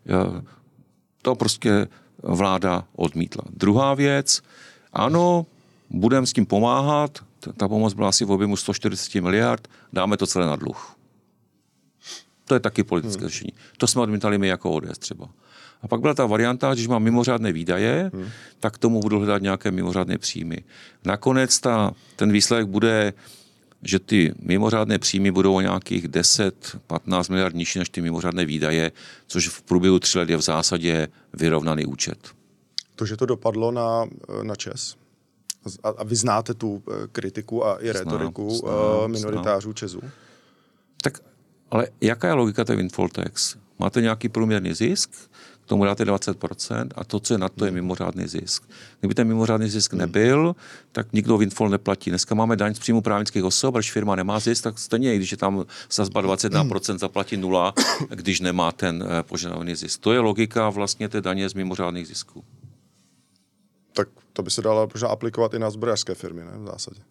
to prostě vláda odmítla. Druhá věc, ano, budeme s tím pomáhat, ta pomoc byla asi v objemu sto čtyřicet miliard, dáme to celé na dluh. To je taky politické hmm. řešení. To jsme odmítali my jako O D S třeba. A pak byla ta varianta, když mám mimořádné výdaje, hmm. tak k tomu budu hledat nějaké mimořádné příjmy. Nakonec ta, ten výsledek bude, že ty mimořádné příjmy budou o nějakých deset patnáct miliard nižší než ty mimořádné výdaje, což v průběhu tří let je v zásadě vyrovnaný účet. To, že to dopadlo na, na ČEZ? A, a vy znáte tu kritiku a i rétoriku znám, znám, minoritářů znám. ČEZu? Tak, ale jaká je logika té windfall tax? Máte nějaký průměrný zisk, k tomu dáte dvacet procent a to, co je na to, je mimořádný zisk. Kdyby ten mimořádný zisk nebyl, tak nikdo windfall neplatí. Dneska máme daň z příjmu právnických osob, když firma nemá zisk, tak stejně, když je tam sazba dvacet jedna procent, zaplatí nula, když nemá ten požadovaný zisk. To je logika vlastně té daně z mimořádných zisků. Tak to by se dalo možná aplikovat i na zbrojařské firmy, ne, v zásadě.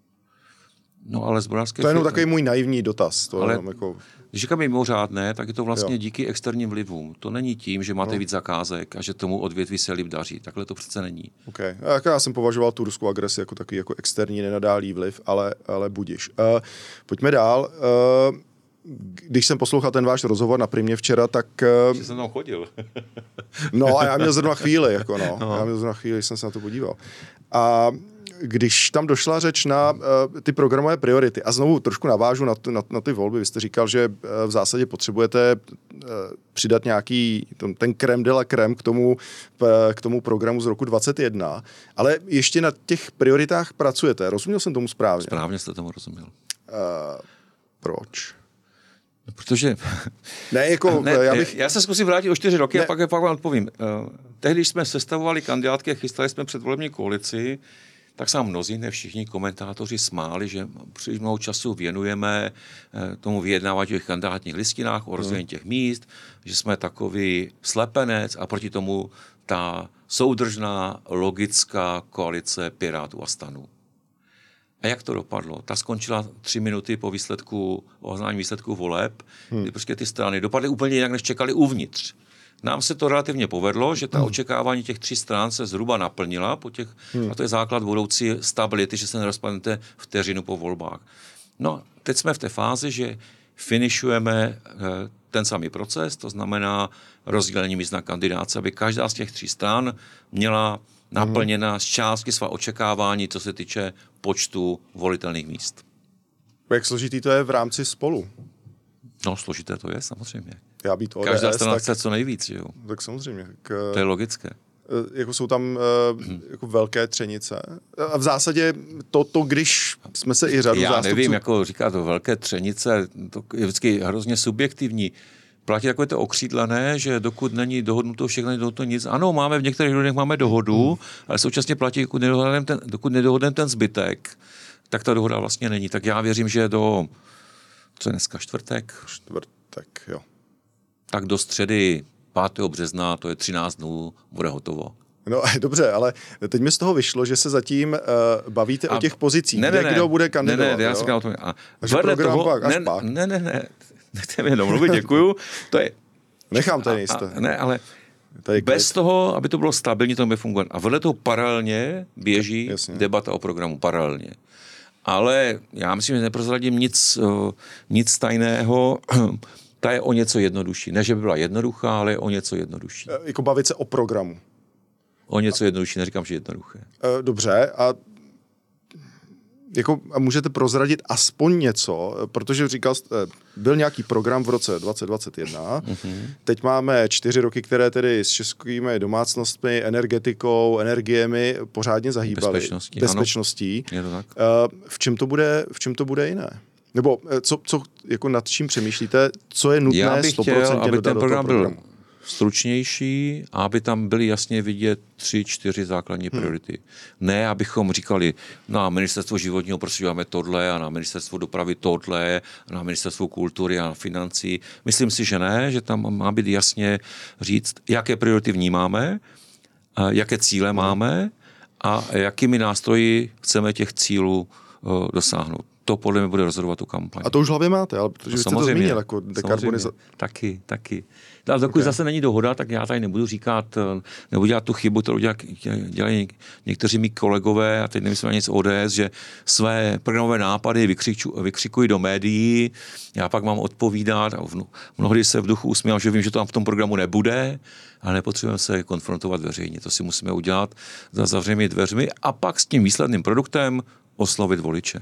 No ale zbrojařské To je jenom firmy... takový můj naivní dotaz. To ale jenom jako... Když říkám mimořádné, tak je to vlastně jo. díky externím vlivům. To není tím, že máte no. víc zakázek a že tomu odvětví se líp daří. Takhle to přece není. Okay. Já jsem považoval tu ruskou agresi jako takový jako externí nenadálý vliv, ale, ale budiš. Uh, pojďme dál. Uh, když jsem poslouchal ten váš rozhovor na Primě včera, tak... Že jsem tam chodil. No a já měl zrovna chvíli, jako no. no. Já měl zrovna chvíli, jsem se na to podíval. A když tam došla řeč na uh, ty programové priority, a znovu trošku navážu na, tu, na, na ty volby, vy jste říkal, že uh, v zásadě potřebujete uh, přidat nějaký ten, ten crème de la crème k tomu, uh, k tomu programu z roku dvacet jedna, ale ještě na těch prioritách pracujete. Rozuměl jsem tomu správně? Správně jste tomu rozuměl. Uh, proč? Protože... Ne, jako, ne, já, bych... já se zkusím vrátit o čtyři roky ne. a pak, pak vám odpovím. Uh, tehdy, když jsme sestavovali kandidátky a chystali jsme předvolební koalici, tak se mnozí, ne všichni komentátoři smáli, že příliš mnoho času věnujeme uh, tomu vyjednávání těch kandidátních listinách, o rozdělení těch míst, že jsme takový slepenec a proti tomu ta soudržná, logická koalice Pirátů a STANu. A jak to dopadlo? Ta skončila tři minuty po výsledku, oznámení výsledku voleb, hmm. kdy prostě ty strany dopadly úplně jinak, než čekali uvnitř. Nám se to relativně povedlo, že ta hmm. očekávání těch tří stran se zhruba naplnila, po těch, hmm. a to je základ budoucí stability, že se nerozpadnete vteřinu po volbách. No, teď jsme v té fázi, že finišujeme ten samý proces, to znamená rozdělení míst na kandidáce, aby každá z těch tří stran měla naplněna z částky svá očekávání, co se týče počtu volitelných míst. Jak složitý to je v rámci Spolu? No, složité to je, samozřejmě. Já být O D S, každá strana tak, chce co nejvíc, jo? Tak samozřejmě. Tak, to je logické. Jako jsou tam hmm. jako velké třenice. A v zásadě to, to když jsme se i řadu Já zástupců... nevím, jako říká to velké třenice, to je vždycky hrozně subjektivní. Platí takové to okřídlené, že dokud není dohodnuto všechno, není dohodnuto nic. Ano, máme v některých lidech máme dohodu, hmm. ale současně platí, dokud nedohodneme ten, dokud nedohodneme ten zbytek, tak ta dohoda vlastně není. Tak já věřím, že do, co je dneska, čtvrtek? Čtvrtek, jo. Tak do středy pátého března, to je třináct dnů, bude hotovo. No dobře, ale teď mi z toho vyšlo, že se zatím uh, bavíte a o těch pozicích, ne, kde ne, kdo bude kandidovat. Ne, ne, já si o tom. A vedle toho, pak, ne, ne, ne, ne, nechte mě domluvit, děkuju. To je, Nechám to nejisté. Ne, ale bez toho, aby to bylo stabilní, to by fungovat. A vedle toho paralelně běží Jasně. debata o programu, paralelně. Ale já myslím, že neprozradím nic, nic tajného. Ta je o něco jednodušší. Ne, že by byla jednoduchá, ale je o něco jednodušší. E, jako bavit se o programu. O něco jednodušší, neříkám, že jednoduché. E, dobře, a jako můžete prozradit aspoň něco, protože říkal, byl nějaký program v roce dvacet dvacet jedna, mm-hmm. teď máme čtyři roky, které tedy s českými domácnostmi, energetikou, energiemi pořádně zahýbaly. Bezpečností. Bezpečností. Ano. Je to tak. V čem to bude, v čem to bude jiné? Nebo co, co jako nad čím přemýšlíte, co je nutné Já bych sto procent chtěl, aby dodat ten program do toho byl programu? stručnější a aby tam byly jasně vidět tři, čtyři základní priority. Hmm. Ne, abychom říkali, na ministerstvo životního prostředí máme tohle a na ministerstvo dopravy tohle, a na ministerstvo kultury a financí. Myslím si, že ne, že tam má být jasně říct, jaké priority vnímáme, jaké cíle hmm. máme a jakými nástroji chceme těch cílů uh, dosáhnout. To podle mě bude rozhodovat tu kampaň. A to už v hlavě máte, ale protože no, jste to zmínil jako dekarbonizace. Taky, taky. Ale dokud okay. zase není dohoda, tak já tady nebudu říkat, nebudu dělat tu chybu, kterou dělají někteří mý kolegové, a teď nemyslím ani z O D S, že své programové nápady vykřiču, vykřikují do médií, já pak mám odpovídat a mnohdy se v duchu usmívám, že vím, že to tam v tom programu nebude, ale nepotřebujeme se konfrontovat veřejně. To si musíme udělat za zavřenými dveřmi a pak s tím výsledným produktem oslovit voliče.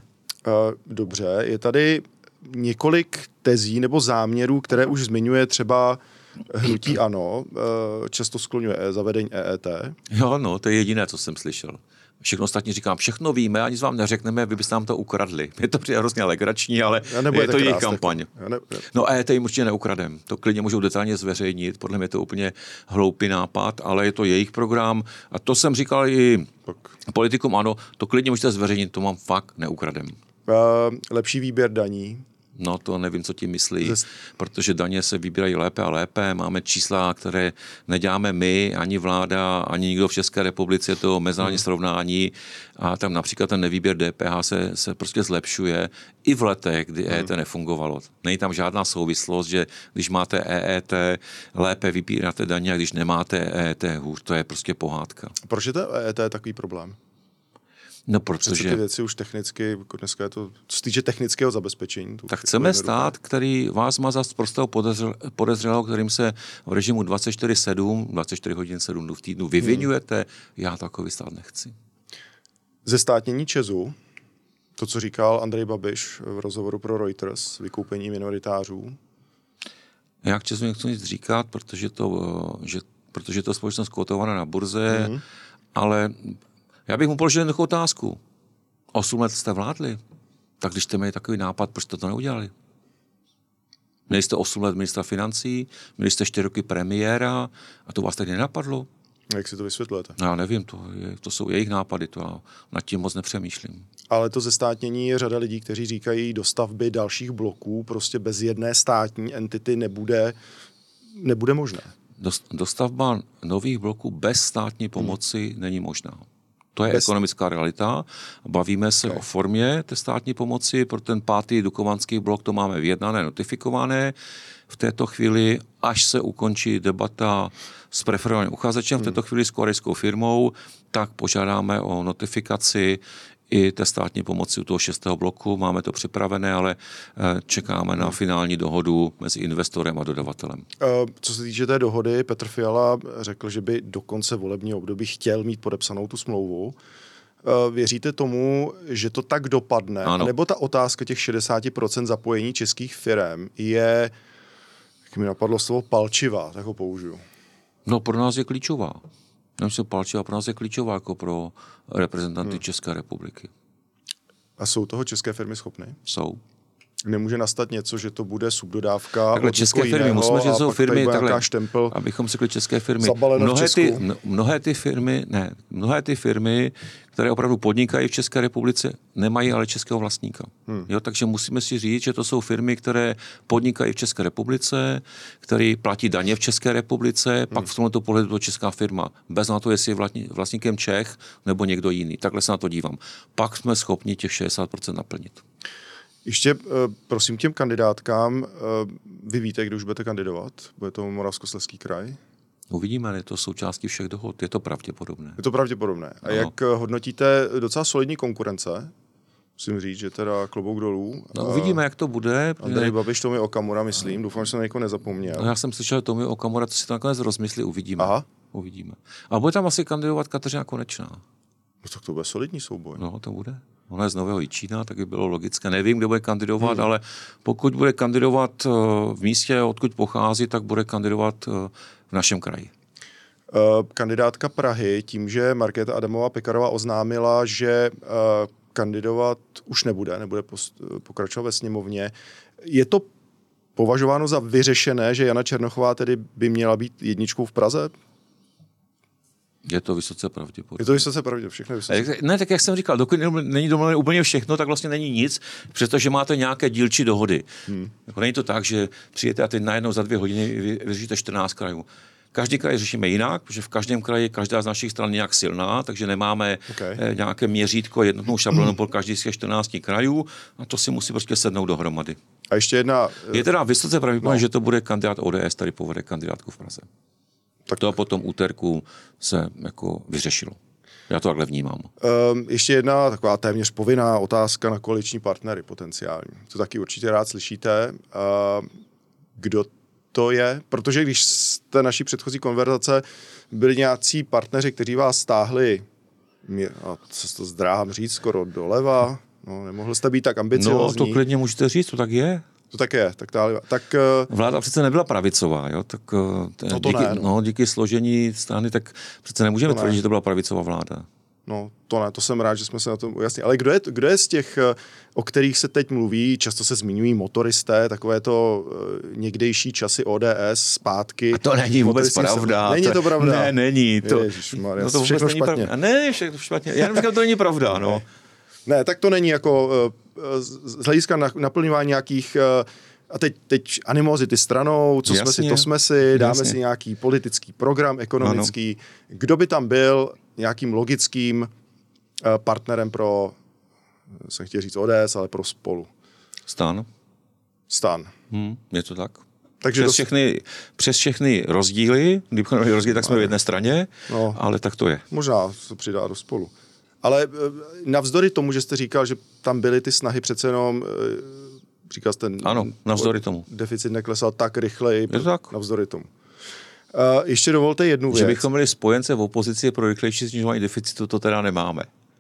Dobře, je tady několik tezí nebo záměrů, které už zmiňuje třeba hnutí ANO, často skloňuje zavedení E E T. Jo, no, to je jediné, co jsem slyšel. Všechno ostatní říkám, všechno víme, ani z vám neřekneme, vy byste nám to ukradli. Je to přijde hrozně legrační, ale je to jejich kampaň. Ne, ne. No E E T jim určitě neukradem. To klidně můžou detailně zveřejnit, podle mě je to úplně hloupý nápad, ale je to jejich program. A to jsem říkal i politikům, ano, to klidně můžete zveřejnit, to mám fakt neukradem. Uh, lepší výběr daní. No to nevím, co tím myslí, Zest... protože daně se vybírají lépe a lépe. Máme čísla, které neděláme my, ani vláda, ani nikdo v České republice, je to mezinárodní hmm. srovnání a tam například ten nevýběr D P H se, se prostě zlepšuje i v letech, kdy hmm. E E T nefungovalo. Není tam žádná souvislost, že když máte E E T, lépe vybíráte daně a když nemáte E E T, hůř. To je prostě pohádka. Proč je to E E T takový problém? No, protože... Přece ty věci už technicky, jako dneska je to, co se týče technického zabezpečení. Tak chceme stát, který vás má za prostého podezřelého, kterým se v režimu dvacet čtyři sedm, dvacet čtyři hodin sedm dnů v týdnu vyvinujete. Hmm. Já takový stát nechci. Ze státnění ČEZu, to, co říkal Andrej Babiš v rozhovoru pro Reuters, vykoupení minoritářů. Já k ČEZu nechci nic říkat, protože to, že, protože to společnost kotovaná na burze, hmm. ale... Já bych mu položil jednoduchou otázku. Osm let jste vládli, tak když jste měli takový nápad, proč jste to neudělali? Měli jste osm let ministra financí, měli jste čtyři roky premiéra a to vás tak nenapadlo? Jak si to vysvětlujete? No, já nevím, to, je, to jsou jejich nápady, to já nad tím moc nepřemýšlím. Ale to zestátnění je řada lidí, kteří říkají, dostavby dalších bloků prostě bez jedné státní entity nebude, nebude možné. Dostavba nových bloků bez státní pomoci hmm. není možná. To je Bez... ekonomická realita. Bavíme se okay. o formě té státní pomoci. Pro ten pátý dukovanský blok to máme vyjednané, notifikované. V této chvíli, až se ukončí debata s preferovaným uchazečem, hmm. v této chvíli s korejskou firmou, tak požádáme o notifikaci i té státní pomoci u toho šestého bloku. Máme to připravené, ale čekáme na finální dohodu mezi investorem a dodavatelem. Co se týče té dohody, Petr Fiala řekl, že by do konce volebního období chtěl mít podepsanou tu smlouvu. Věříte tomu, že to tak dopadne? Ano. Nebo ta otázka těch šedesát procent zapojení českých firem je, jak mi napadlo slovo, palčivá, tak ho použiju. No, pro nás je klíčová. Nemyslím palčivá, pro nás je klíčová jako pro reprezentanty hmm. České republiky. A jsou toho české firmy schopny? Jsou. Nemůže nastat něco, že to bude subdodávka takhle od české firmy, jiného, musíme říct, že jsou firmy, takhle, štempel, abychom řekli české firmy. Mnohé ty, mnohé ty firmy, ne, mnohé ty firmy, které opravdu podnikají v České republice, nemají ale českého vlastníka. Hmm. Jo, takže musíme si říct, že to jsou firmy, které podnikají v České republice, které platí daně v České republice, hmm. pak v tomto pohledu to česká firma. Bez na to, jestli je vlastníkem Čech nebo někdo jiný. Takhle se na to dívám. Pak jsme schopni těch šedesát procent naplnit. Ještě prosím těm kandidátkám, vy víte, kdy už budete kandidovat? Bude to Moravskoslezský kraj? Uvidíme, je to součástí všech dohod, je to pravděpodobné. Je to pravděpodobné. A ano. Jak hodnotíte docela solidní konkurence? Musím říct, že teda klobouk dolů. No, uvidíme, jak to bude. Andrej Babiš, Tomio Okamura, myslím. Doufám, že jsem někoho nezapomněl. No, já jsem slyšel, že Tomio Okamura, to si to nakonec rozmyslí, uvidíme. Aha. Uvidíme. A bude tam asi kandidovat Kateřina Konečná. No tak to bude solidní souboj. No, to bude. Ona je z Nového Jičína, tak by bylo logické. Nevím, kdo bude kandidovat, hmm. ale pokud bude kandidovat v místě, odkud pochází, tak bude kandidovat v našem kraji. Kandidátka Prahy, tím, že Markéta Adamová Pekarová oznámila, že kandidovat už nebude, nebude pokračovat ve sněmovně, je to považováno za vyřešené, že Jana Černochová tedy by měla být jedničkou v Praze? Je to vysoce pravděpodobné. Je to vysoce pravděpodobné, všechno vysoce. Ne, tak jak jsem říkal, dokud není domluvené úplně všechno, tak vlastně není nic, přestože máte nějaké dílčí dohody. Hmm. Jako není to tak, že přijete a teď najednou za dvě hodiny vyřešíte čtrnáct krajů. Každý kraj řešíme jinak, protože v každém kraji každá z našich stran je nějak silná, takže nemáme okay. nějaké měřítko, jednotnou šablonu pro každý z těch čtrnácti krajů a to si musí prostě sednout dohromady. A ještě jedna... Je teda vysoce pravděpodobné, no. že to bude kandidát O D S, tady povede kandidátku v Praze. Tak to potom úterku se jako vyřešilo. Já to takhle vnímám. Um, ještě jedna taková téměř povinná otázka na koaliční partnery potenciální. To taky určitě rád slyšíte. Uh, kdo to je? Protože když z té naší předchozí konverzace byli nějací partneři, kteří vás stáhli, a co to zdráhám říct, skoro doleva, no, nemohl jste být tak ambiciozní. No, to klidně můžete říct, to tak je. To tak je. Tak, dále, tak, vláda přece nebyla pravicová, jo? Tak, no to díky, ne, no. No, díky složení strany, tak přece nemůžeme tvrdit, že to byla pravicová vláda. No, to ne, to jsem rád, že jsme se na tom ujasnili. Ale kdo je, kdo je z těch, o kterých se teď mluví, často se zmiňují motoristé, takové to někdejší časy O D S, zpátky. A to není vůbec pravda. Není to pravda? Ne, není. To, Ježišmarja, no to všechno není špatně. Pravda. Ne, všechno špatně. Já říkám, to není pravda, no. Ne, tak to není jako z hlediska naplňování nějakých a teď, teď animozity stranou, co jasně, jsme si, to jsme si, dáme jasně. si nějaký politický program, ekonomický. Ano. Kdo by tam byl nějakým logickým partnerem pro, jsem chtěl říct O D S, ale pro Spolu? Stan. Stan. Hmm, je to tak. Takže přes, dost... všechny, přes všechny rozdíly, kdybychom měli rozdíly, tak jsme v jedné straně, no, ale tak to je. Možná se přidá do Spolu. Ale navzdory tomu, že jste říkal, že tam byly ty snahy přece jenom, říkal jste, ano, navzdory tomu. Deficit neklesal tak rychleji, tak. navzdory tomu. Uh, ještě dovolte jednu věc. Že bychom byli spojence v opozici pro rychlejší snižování deficitu, to teda nemáme.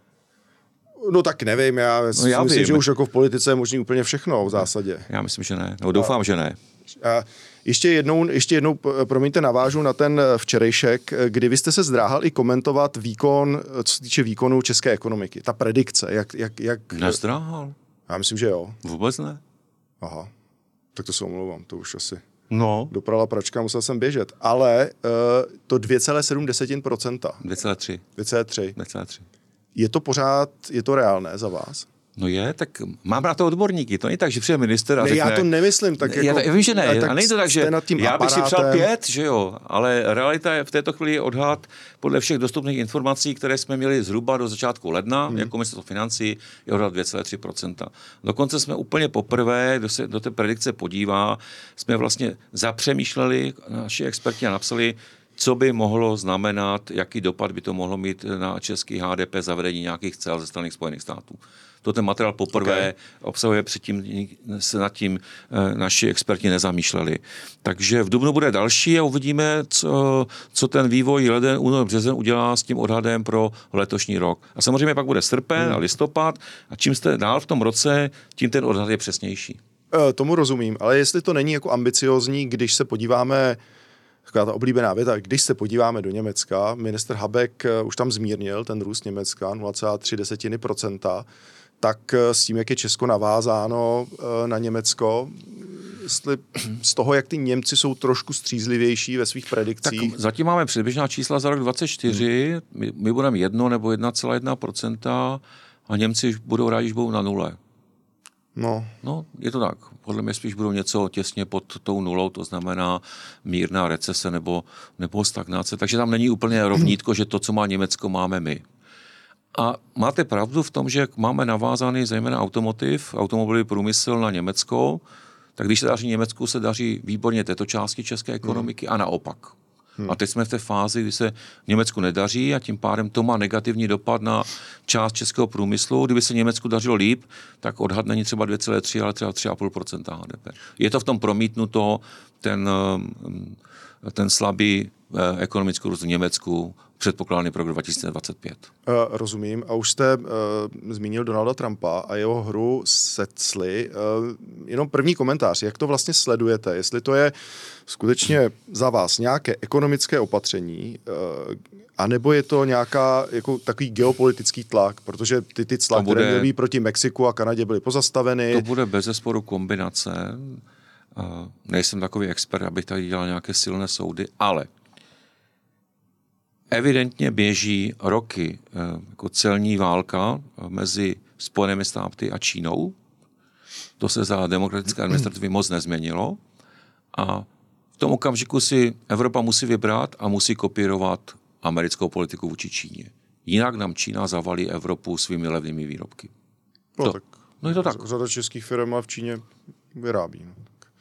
No tak nevím, já, no, já myslím, vím. že už jako v politice je možný úplně všechno v zásadě. Já myslím, že ne. No, doufám, a, že ne. A ještě jednou, ještě jednou, promiňte, navážu na ten včerejšek, kdy vy jste se zdráhal i komentovat výkon, co se týče výkonu české ekonomiky. Ta predikce, jak... jak, jak... Nezdráhal. Já myslím, že jo. Vůbec ne. Aha, tak to se omlouvám, to už asi... No. Doprala pračka, musel jsem běžet. Ale uh, to dvě celá sedm procenta. dvě celá tři. dvě celá tři. dvě celá tři. Je to pořád, je to reálné za vás? No je, tak mám na to odborníky. To není tak, že přijde minister a ne, řekne... Já to nemyslím tak jako... Já, já vím, že ne. Tak a není to tak, že já bych si přál pět, že jo. Ale realita je v této chvíli odhad podle všech dostupných informací, které jsme měli zhruba do začátku ledna, hmm. jako ministerstvo financí, je odhad dvě celá tři procenta. Dokonce jsme úplně poprvé, kdo se do té predikce podívá, jsme vlastně zapřemýšleli, naši experti napsali, co by mohlo znamenat, jaký dopad by to mohlo mít na český H D P zavedení nějakých cel ze strany Spojených států. To ten materiál poprvé okay. obsahuje, předtím se nad tím naši experti nezamýšleli. Takže v dubnu bude další a uvidíme, co, co ten vývoj leden, únor, březen udělá s tím odhadem pro letošní rok. A samozřejmě pak bude srpen hmm. a listopad a čím jste dál v tom roce, tím ten odhad je přesnější. E, tomu rozumím, ale jestli to není jako ambiciozní, když se podíváme, taková ta oblíbená věta, když se podíváme do Německa, ministr Habeck už tam zmírnil ten růst Německa nula celá tři procenta, tak s tím, jak je Česko navázáno na Německo, jestli z toho, jak ty Němci jsou trošku střízlivější ve svých predikcích. Tak zatím máme předběžná čísla za rok dvacet čtyři, hmm. my, my budeme jedno nebo jedna celá jedna procenta a Němci budou rádi, že budou na nule. No. no, je to tak. Podle mě spíš budou něco těsně pod tou nulou, to znamená mírná recese nebo, nebo stagnace. Takže tam není úplně rovnítko, že to, co má Německo, máme my. A máte pravdu v tom, že máme navázaný zejména automotiv, automobilový průmysl na Německo, tak když se daří Německu, se daří výborně této části české ekonomiky hmm. a naopak. Hmm. A teď jsme v té fázi, kdy se Německu nedaří a tím pádem to má negativní dopad na část českého průmyslu. Kdyby se Německu dařilo líp, tak odhad není třeba dvě celá tři, ale třeba tři celá pět procenta H D P. Je to v tom promítnuto, ten, ten slabý ekonomický růst v Německu předpokládaný pro rok dva tisíce dvacet pět. Uh, rozumím. A už jste uh, zmínil Donalda Trumpa a jeho hru Setzli. Uh, jenom první komentář, jak to vlastně sledujete? Jestli to je skutečně za vás nějaké ekonomické opatření, uh, anebo je to nějaká jako takový geopolitický tlak, protože ty, ty cla, bude, které měly proti Mexiku a Kanadě, byly pozastaveny. To bude bezesporu kombinace. Uh, nejsem takový expert, abych tady dělal nějaké silné soudy, ale evidentně běží roky jako celní válka mezi Spojenými státy a Čínou. To se za demokratické administrativy moc nezměnilo. A v tom okamžiku si Evropa musí vybrat a musí kopírovat americkou politiku vůči Číně. Jinak nám Čína zavalí Evropu svými levnými výrobky. No, to, tak no je to tak. Řada českých firm v Číně vyrábí. No.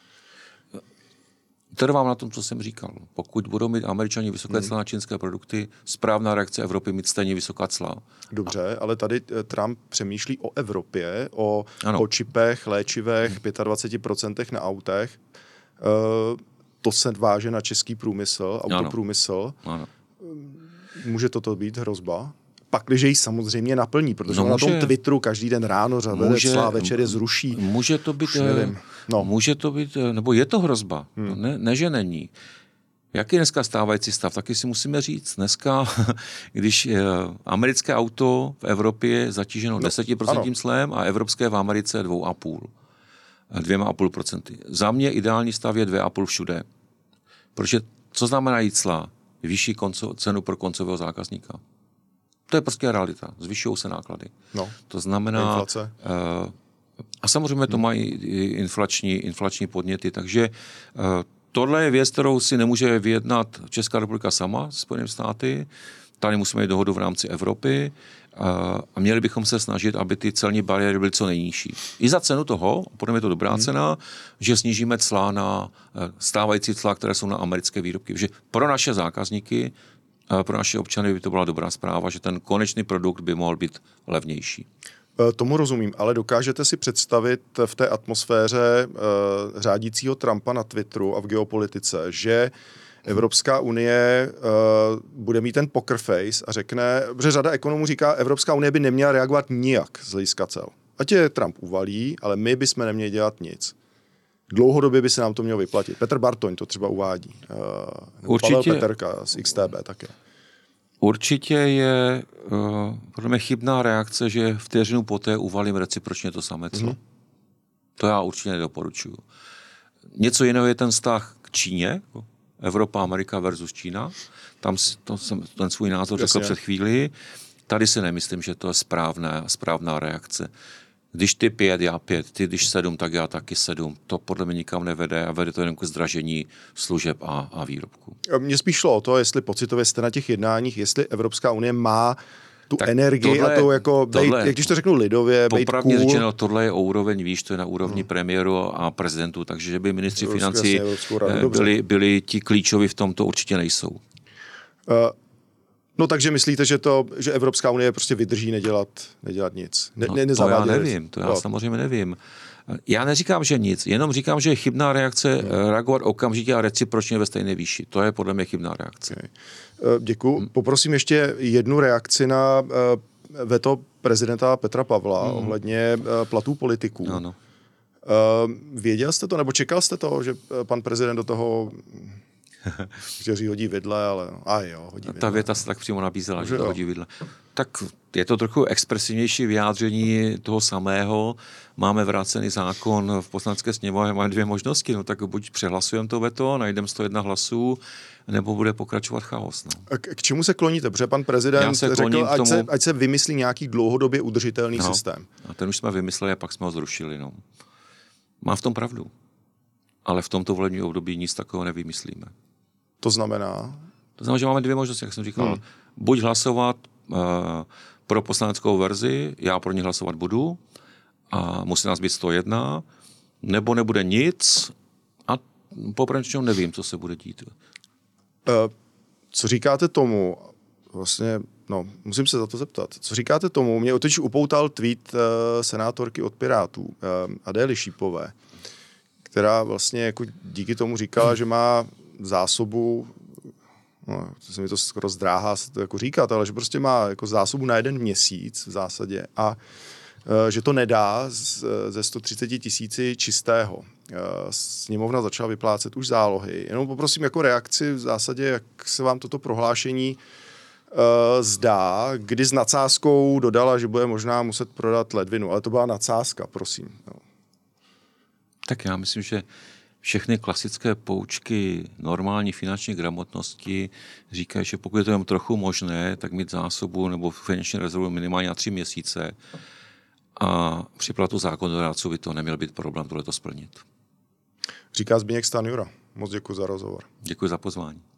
Trvám na tom, co jsem říkal. Pokud budou mít Američani vysoké cla na čínské produkty, správná reakce Evropy mít stejně vysoká cla. Dobře, ale tady Trump přemýšlí o Evropě, o, o čipech, léčivech, dvacet pět procent na autech. Uh, to se váže na český průmysl, autoprůmysl. Ano. Ano. Může toto být hrozba? Pakliže ji samozřejmě naplní, protože no může, na tom Twitteru každý den ráno řade celá večer je zruší. Může to být, no. může to být, nebo je to hrozba, hmm. ne, ne, že není. Jaký je dneska stávající stav? Taky si musíme říct. Dneska, když americké auto v Evropě je zatíženo no, deset procent clem a evropské v Americe dva a půl. Dvěma a půl procenty. Za mě ideální stav je dvě a půl všude. Protože co znamená cla? Vyšší konco, cenu pro koncového zákazníka. To je prostě realita. Zvyšují se náklady. No, to znamená... Inflace. Uh, a samozřejmě to hmm. mají inflační, inflační podněty, takže uh, tohle je věc, kterou si nemůže vyjednat Česká republika sama s Spojenými státy. Tady musíme mít dohodu v rámci Evropy uh, a měli bychom se snažit, aby ty celní bariéry byly co nejnižší. I za cenu toho, podle mě je to dobrá hmm. cena, že snížíme cla na uh, stávající cla, které jsou na americké výrobky. Že pro naše zákazníky, pro naše občany by to byla dobrá zpráva, že ten konečný produkt by mohl být levnější. Tomu rozumím, ale dokážete si představit v té atmosféře uh, řádícího Trumpa na Twitteru a v geopolitice, že Evropská unie uh, bude mít ten poker face a řekne, že řada ekonomů říká, Evropská unie by neměla reagovat nijak z hlediska cel. Ať je Trump uvalí, ale my bychom neměli dělat nic. Dlouhodobě by se nám to mělo vyplatit. Petr Bartoň to třeba uvádí. Uh, Určitě. Pavel Peterka z X T B také. Určitě je uh, podle mě chybná reakce, že vteřinu poté uvalím recipročně to samé clo. Mm-hmm. To já určitě nedoporučuju. Něco jiného je ten vztah k Číně, Evropa, Amerika versus Čína. Tam to jsem ten svůj názor řekl před chvíli. Tady si nemyslím, že to je správná, správná reakce. Když ty pět, já pět, ty když sedm, tak já taky sedm. To podle mě nikam nevede a vede to jenom k zdražení služeb a, a výrobků. Mně spíš šlo o to, jestli pocitově jste na těch jednáních, jestli Evropská unie má tu tak energii tohle, a to jako, tohle, bejt, jak když to řeknu lidově, bejt popravdě cool. řečeno, tohle je o úroveň výš, to je na úrovni hmm. premiéru a prezidentů, takže že by ministři financí byli, byli ti klíčoví v tom, to určitě nejsou. Uh, No takže myslíte, že to, že Evropská unie prostě vydrží nedělat, nedělat nic? Ne, no, ne, to já nevím, to já no. samozřejmě nevím. Já neříkám, že nic, jenom říkám, že je chybná reakce hmm. reagovat okamžitě a recipročně ve stejné výši. To je podle mě chybná reakce. Okay. Děkuju. Hmm. Poprosím ještě jednu reakci na uh, veto prezidenta Petra Pavla hmm. ohledně uh, platů politiků. Ano. Uh, věděl jste to, nebo čekal jste to, že pan prezident do toho... Kteří hodí vidle, ale a jo, hodí vidle. Ta věta se tak přímo nabízela, Může že to jo. hodí vidle. Tak je to trochu expresivnější vyjádření toho samého. Máme vrácený zákon v poslanecké sněmovně, máme dvě možnosti. No tak buď přehlasujeme to veto, najdeme sto jedna hlasů, nebo bude pokračovat chaos. No. K, k čemu se kloníte? Protože pan prezident řekl, ať, tomu... se, ať se vymyslí nějaký dlouhodobě udržitelný no. systém. A ten už jsme vymysleli a pak jsme ho zrušili. No. Má v tom pravdu. Ale v tomto volebním období nic takového nevymyslíme. To znamená? To znamená, že máme dvě možnosti, jak jsem říkal. Hmm. Buď hlasovat uh, pro poslaneckou verzi, já pro ní hlasovat budu a musí nás být sto jedna, nebo nebude nic a popravdě nevím, co se bude dít. Uh, co říkáte tomu, vlastně, no, musím se za to zeptat, co říkáte tomu, mě totiž upoutal tweet uh, senátorky od Pirátů, uh, Adély Šípové, která vlastně jako díky tomu říkala, že má zásobu no, to se mi to skoro zdráhá to jako říkat, ale že prostě má jako zásobu na jeden měsíc v zásadě a že to nedá ze sto třicet tisíci čistého. Sněmovna začala vyplácet už zálohy. Jenom poprosím jako reakci v zásadě, jak se vám toto prohlášení uh, zdá, kdy s nadsázkou dodala, že bude možná muset prodat ledvinu, ale to byla nadsázka, prosím. No. Tak já myslím, že všechny klasické poučky normální finanční gramotnosti říkají, že pokud je to jen trochu možné, tak mít zásobu nebo finanční rezervu minimálně na tři měsíce a při platu zákonodárců by to neměl být problém tohleto splnit. Říká Zbyněk Stanjura. Moc děkuji za rozhovor. Děkuji za pozvání.